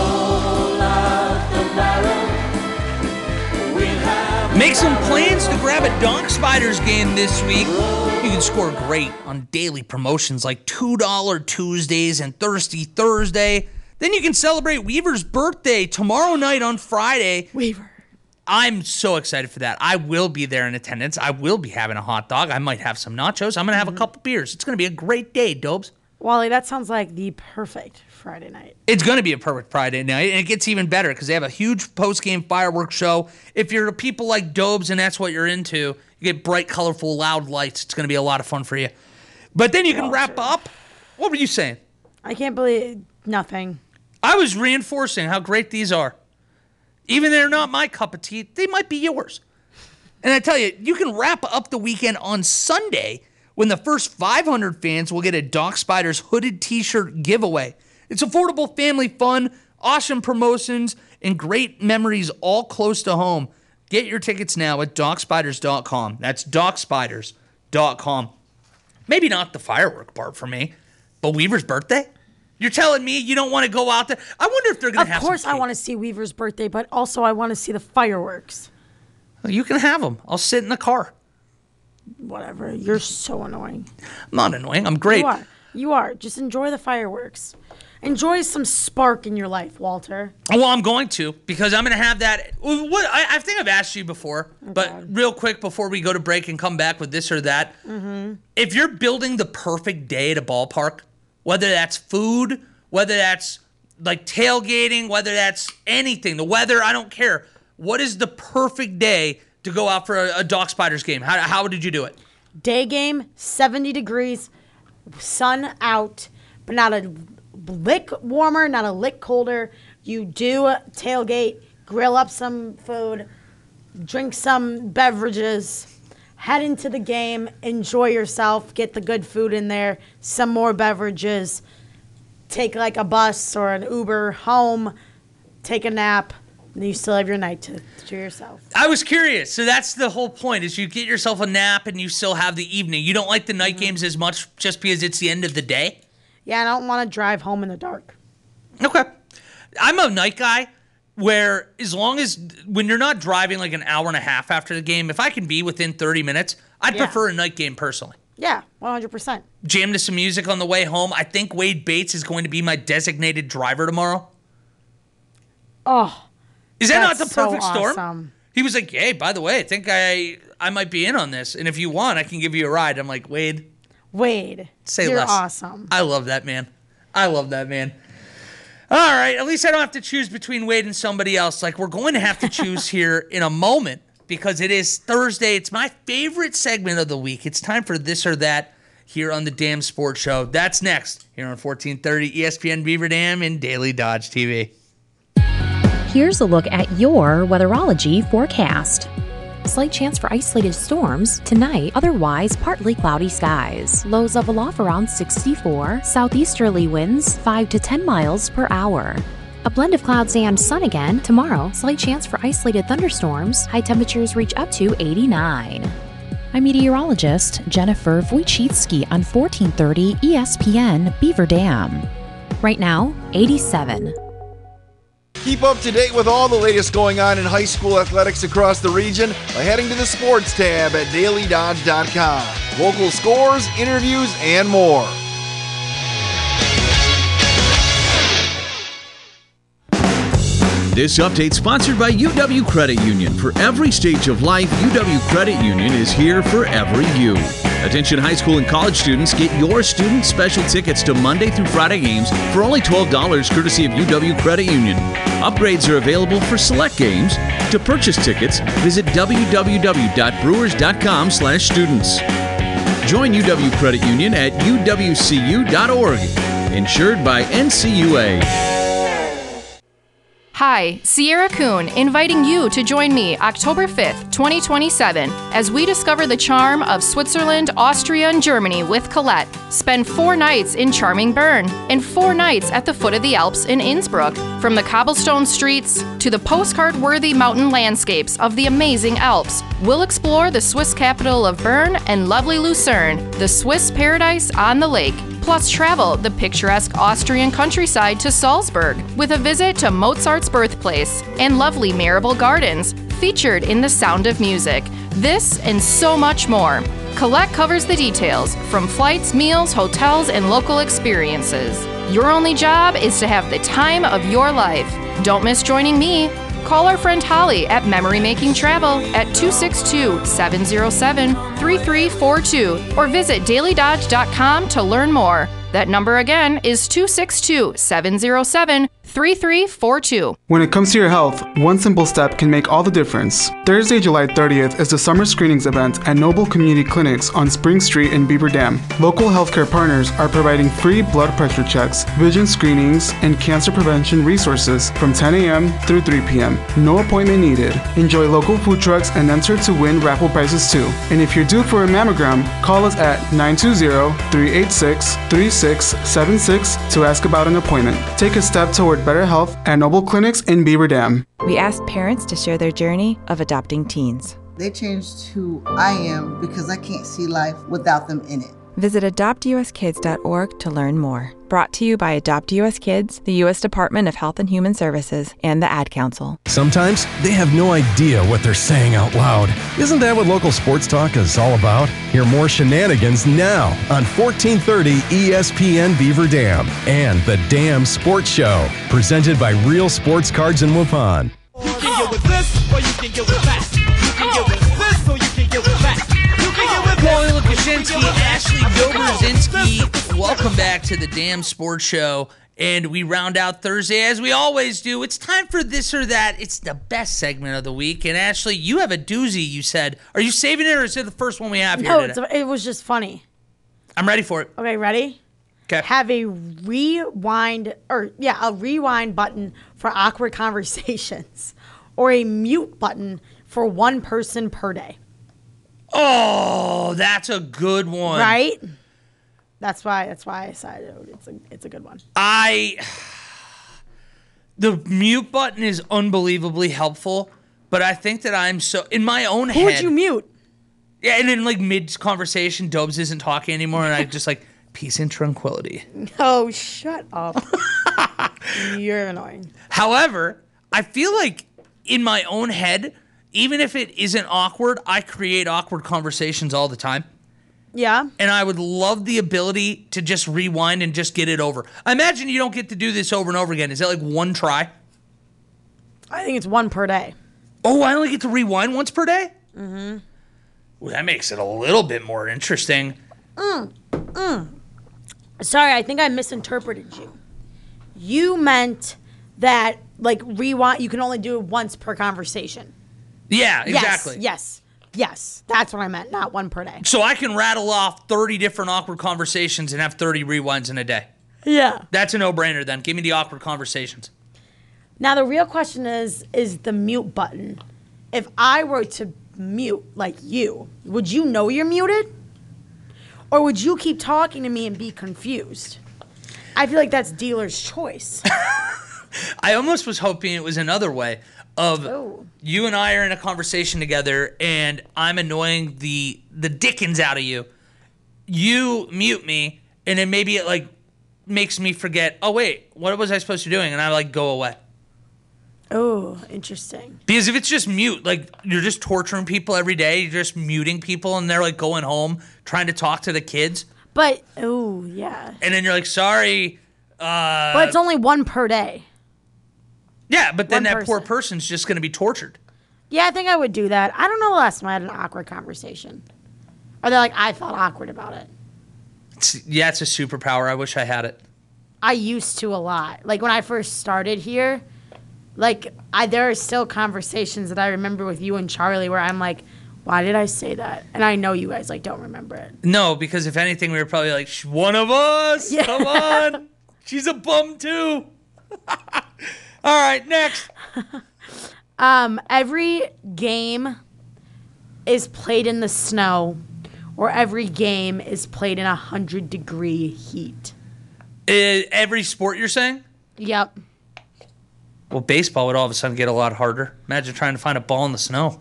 Make some plans to grab a Donk Spiders game this week. You can score great on daily promotions like two dollar Tuesdays and Thirsty Thursday. Then you can celebrate Weaver's birthday tomorrow night on Friday. Weaver. I'm so excited for that. I will be there in attendance. I will be having a hot dog. I might have some nachos. I'm going to have mm-hmm. a couple beers. It's going to be a great day, Dobes. Wally, that sounds like the perfect Friday night. It's going to be a perfect Friday night, and it gets even better because they have a huge post-game fireworks show. If you're people like Dobes and that's what you're into, you get bright, colorful, loud lights. It's going to be a lot of fun for you. But then you can wrap up. What were you saying? I can't believe nothing. I was reinforcing how great these are. Even they're not my cup of tea, they might be yours. And I tell you, you can wrap up the weekend on Sunday when the first five hundred fans will get a Doc Spiders hooded t-shirt giveaway. It's affordable family fun, awesome promotions, and great memories all close to home. Get your tickets now at doc spiders dot com. That's doc spiders dot com. Maybe not the firework part for me, but Weaver's birthday? You're telling me you don't want to go out there? I wonder if they're going to have Of course some I want to see Weaver's birthday, but also I want to see the fireworks. Well, you can have them. I'll sit in the car. Whatever. You're so annoying. I'm not annoying. I'm great. You are. You are. Just enjoy the fireworks. Enjoy some spark in your life, Walter. Well, I'm going to, because I'm going to have that. What I, I think I've asked you before, Oh, but God. real quick before we go to break and come back with this or that. Mm-hmm. If you're building the perfect day at a ballpark, whether that's food, whether that's like tailgating, whether that's anything, the weather, I don't care. What is the perfect day to go out for a, a Doc Spiders game? How, how did you do it? Day game, seventy degrees, sun out, but not a lick warmer, not a lick colder. You do tailgate, grill up some food, drink some beverages, head into the game, enjoy yourself, get the good food in there, some more beverages, take like a bus or an Uber home, take a nap, and you still have your night to, to yourself. I was curious. So that's the whole point, is you get yourself a nap and you still have the evening. You don't like the night games as much just because it's the end of the day? Yeah, I don't want to drive home in the dark. Okay. I'm a night guy where as long as when you're not driving like an hour and a half after the game, if I can be within thirty minutes, I'd Yeah. prefer a night game personally. Yeah, one hundred percent. Jam to some music on the way home. I think Wade Bates is going to be my designated driver tomorrow. Oh. Is that not that's the perfect so storm? awesome. He was like, hey, by the way, I think I I might be in on this. And if you want, I can give you a ride. I'm like, Wade, Wade, say you're less. awesome. I love that man. I love that man. All right, at least I don't have to choose between Wade and somebody else. Like, we're going to have to choose here in a moment because it is Thursday. It's my favorite segment of the week. It's time for this or that here on the Damn Sports Show. That's next here on fourteen thirty E S P N Beaver Dam and Daily Dodge T V. Here's a look at your weatherology forecast. Slight chance for isolated storms tonight, otherwise partly cloudy skies. Lows level off around sixty-four, southeasterly winds five to ten miles per hour. A blend of clouds and sun again tomorrow. Slight chance for isolated thunderstorms. High temperatures reach up to eighty-nine. I'm meteorologist Jennifer Wojcicki on fourteen thirty E S P N Beaver Dam. Right now, eighty-seven. Keep up to date with all the latest going on in high school athletics across the region by heading to the sports tab at daily dodge dot com. Local scores, interviews, and more. This update sponsored by U W Credit Union. For every stage of life, U W Credit Union is here for every you. Attention high school and college students, get your student special tickets to Monday through Friday games for only twelve dollars courtesy of U W Credit Union. Upgrades are available for select games. To purchase tickets, visit w w w dot brewers dot com slash students. Join U W Credit Union at u w c u dot org. Insured by N C U A. Hi, Sierra Kuhn, inviting you to join me October fifth, twenty twenty-seven, as we discover the charm of Switzerland, Austria, and Germany with Colette. Spend four nights in charming Bern and four nights at the foot of the Alps in Innsbruck. From the cobblestone streets to the postcard-worthy mountain landscapes of the amazing Alps, we'll explore the Swiss capital of Bern and lovely Lucerne, the Swiss paradise on the lake. Plus travel the picturesque Austrian countryside to Salzburg with a visit to Mozart's birthplace and lovely Marable Gardens featured in The Sound of Music. This and so much more. Colette covers the details from flights, meals, hotels, and local experiences. Your only job is to have the time of your life. Don't miss joining me. Call our friend Holly at Memory Making Travel at two six two, seven zero seven, three three four two or visit daily dodge dot com to learn more. That number again is two six two, seven zero seven, three three four two. When it comes to your health, one simple step can make all the difference. Thursday, July thirtieth is the summer screenings event at Noble Community Clinics on Spring Street in Beaver Dam. Local healthcare partners are providing free blood pressure checks, vision screenings, and cancer prevention resources from ten a.m. through three p.m. No appointment needed. Enjoy local food trucks and enter to win raffle prizes too. And if you're due for a mammogram, call us at nine two zero, three eight six, three six seven six to ask about an appointment. Take a step toward better health at Noble Clinics in Beaver Dam. We asked parents to share their journey of adopting teens. They changed who I am because I can't see life without them in it. Visit adopt u s kids dot org to learn more. Brought to you by Adopt U S Kids, the U S Department of Health and Human Services, and the Ad Council. Sometimes they have no idea what they're saying out loud. Isn't that what local sports talk is all about? Hear more shenanigans now on fourteen thirty E S P N Beaver Dam and the Dam Sports Show, presented by Real Sports Cards in Waupun. You can get with this, or you can get with that. You can get with this, or you can get with that. You can get with Paulie Lukashinsky, Ashley Doberzinski, welcome back to the Dam Sports Show. And we round out Thursday as we always do. It's time for this or that. It's the best segment of the week. And Ashley, you have a doozy, you said. Are you saving it or is it the first one we have here No, today? it's, it was just funny. I'm ready for it. Okay, ready? Okay. Have a rewind, or yeah, a rewind button for awkward conversations, or a mute button for one person per day. Oh, that's a good one. Right? That's why. That's why I decided it's a it's a good one. I the mute button is unbelievably helpful, but I think that I'm so in my own Who head. would you mute? Yeah, and then like mid conversation, Dobes isn't talking anymore, and I just like peace and tranquility. Oh, shut up! You're annoying. However, I feel like in my own head, even if it isn't awkward, I create awkward conversations all the time. Yeah. And I would love the ability to just rewind and just get it over. I imagine you don't get to do this over and over again. Is it like one try? I think it's one per day. Oh, I only get to rewind once per day? Mm-hmm. Well, that makes it a little bit more interesting. Mm, mm. Sorry, I think I misinterpreted you. You meant that, like, rewind, you can only do it once per conversation. Yeah, exactly. Yes, yes, yes. That's what I meant, not one per day. So I can rattle off thirty different awkward conversations and have thirty rewinds in a day. Yeah. That's a no-brainer then. Give me the awkward conversations. Now, the real question is, is the mute button. If I were to mute, like you, would you know you're muted? Or would you keep talking to me and be confused? I feel like that's dealer's choice. I almost was hoping it was another way of Ooh. you and I are in a conversation together and I'm annoying the the dickens out of you. You mute me and then maybe it like makes me forget, oh wait, what was I supposed to be doing? And I like go away. Oh, interesting. Because if it's just mute, like you're just torturing people every day, you're just muting people and they're like going home trying to talk to the kids. But, oh, yeah. And then you're like, sorry. Uh, But it's only one per day. Yeah, but then one that person. poor person's just going to be tortured. Yeah, I think I would do that. I don't know the last time I had an awkward conversation. Or they're like, I felt awkward about it. It's, yeah, it's a superpower. I wish I had it. I used to a lot. Like when I first started here, like I there are still conversations that I remember with you and Charlie where I'm like, why did I say that? And I know you guys like don't remember it. No, because if anything, we were probably like, "Sh- one of us. Yeah. Come on. She's a bum too. All right, next. Um, every game is played in the snow, or every game is played in a hundred degree heat. Uh, every sport you're saying? Yep. Well, baseball would all of a sudden get a lot harder. Imagine trying to find a ball in the snow.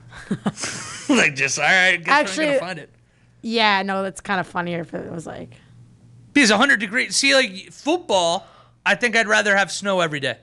Like just, all right, guess Actually, we're going to find it. Yeah, no, that's kind of funnier if it was like. Because one hundred degrees, see, like football, I think I'd rather have snow every day.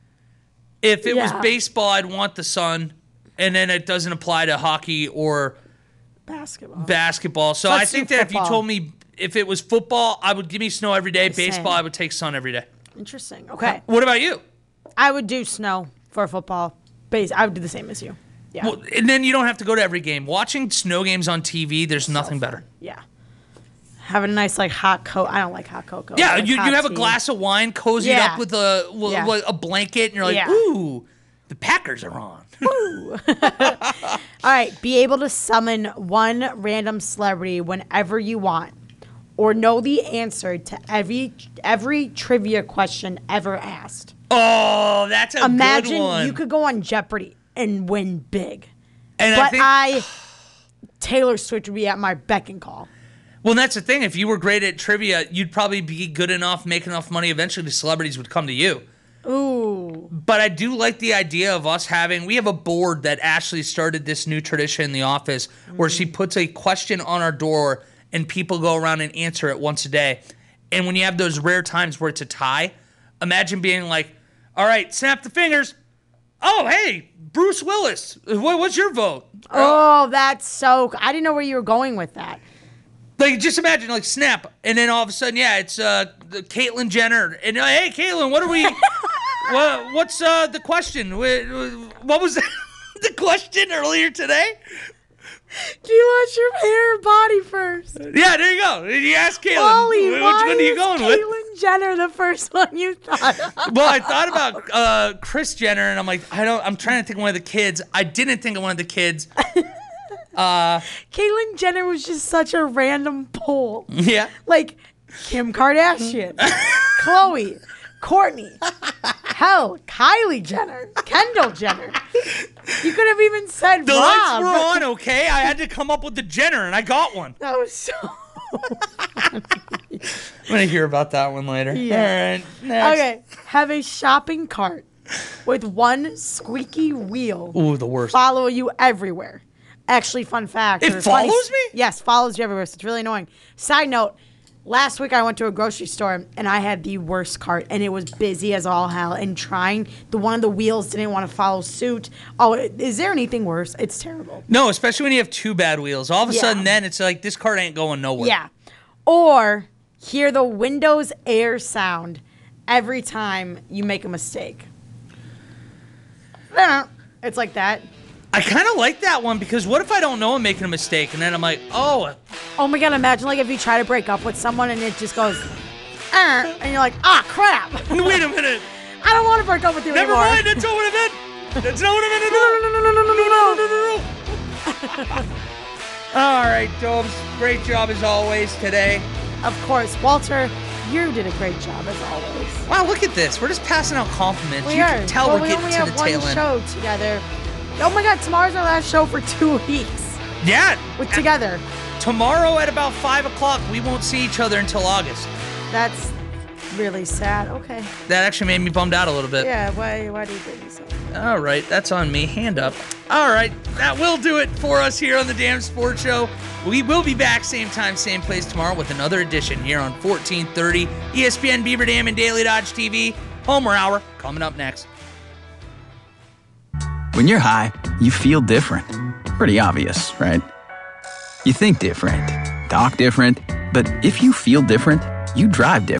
If it Yeah. was baseball, I'd want the sun, and then it doesn't apply to hockey or basketball. Basketball. So Let's I think do that if you football. told me if it was football, I would give me snow every day. Same. Baseball, I would take sun every day. Interesting. Okay. What about you? I would do snow for football. Base. I would do the same as you. Yeah. Well, and then you don't have to go to every game. Watching snow games on T V, there's nothing better. Yeah. Having a nice like hot coat. I don't like hot cocoa. Yeah, I like you, hot you have a tea. glass of wine cozied Yeah. up with a with, Yeah. with a blanket, and you're like, Yeah. ooh, the Packers are on. All right, be able to summon one random celebrity whenever you want, or know the answer to every every trivia question ever asked. Oh, that's a Imagine good one. you could go on Jeopardy and win big. And I but think- I, Taylor Swift would be at my beck and call. Well, that's the thing. If you were great at trivia, you'd probably be good enough, make enough money. Eventually, the celebrities would come to you. Ooh. But I do like the idea of us having, we have a board that Ashley started this new tradition in the office where she puts a question on our door and people go around and answer it once a day. And when you have those rare times where it's a tie, imagine being like, all right, snap the fingers. Oh, hey, Bruce Willis. What, what's your vote? Oh, that's so. I didn't know where you were going with that. Like, just imagine, like, snap, and then all of a sudden, yeah, it's uh, the Caitlyn Jenner. And, uh, hey, Caitlyn, what are we, what, what's uh, the question? What, what was the question earlier today? Do you wash your hair or body first? Yeah, there you go. You ask Caitlyn, Ollie, which why one are you is going with? Caitlyn Jenner the first one you thought of? Well, I thought about uh, Kris Jenner, and I'm like, I don't, I'm trying to think of one of the kids. I didn't think of one of the kids. Uh, Caitlyn Jenner was just such a random poll. Yeah. Like Kim Kardashian, Khloe, Kourtney, hell, Kylie Jenner, Kendall Jenner. You could have even said The Rob. lights were on, okay? I had to come up with the Jenner, and I got one. That was so. I'm going to hear about that one later. Yeah. All right, next. Okay, have a shopping cart with one squeaky wheel. Ooh, the worst. Follow you everywhere. Actually, fun fact. It or funny- follows me? Yes, follows you everywhere. So it's really annoying. Side note, last week I went to a grocery store and I had the worst cart and it was busy as all hell and trying, the one of the wheels didn't want to follow suit. Oh, is there anything worse? It's terrible. No, especially when you have two bad wheels. All of a Yeah. sudden, then it's like this cart ain't going nowhere. Yeah. Or hear the Windows Air sound every time you make a mistake. It's like that. I kind of like that one because what if I don't know I'm making a mistake and then I'm like, oh, Oh my god, imagine like if you try to break up with someone and it just goes, "Er," and you're like, ah, crap. wait a minute. I don't want to break up with you Never anymore. mind, that's not what I meant. That's not what I meant at all. No, no, no, no, no, no, no, no, no, no. All right, Dobes. Great job as always today. Of course, Walter, you did a great job as always. Wow, look at this. We're just passing out compliments. We you are. can tell well, we're we getting only to have the tail one end. show together. Oh my god, tomorrow's our last show for two weeks. Yeah. With together. Tomorrow at about five o'clock, we won't see each other until August. That's really sad. Okay. That actually made me bummed out a little bit. Yeah, why why do you think so? All right, that's on me. Hand up. All right, that will do it for us here on the Damn Sports Show. We will be back same time, same place tomorrow with another edition here on fourteen thirty E S P N Beaver Dam and Daily Dodge T V. Homer Hour coming up next. When you're high, you feel different. Pretty obvious, right? You think different, talk different, but if you feel different, you drive different.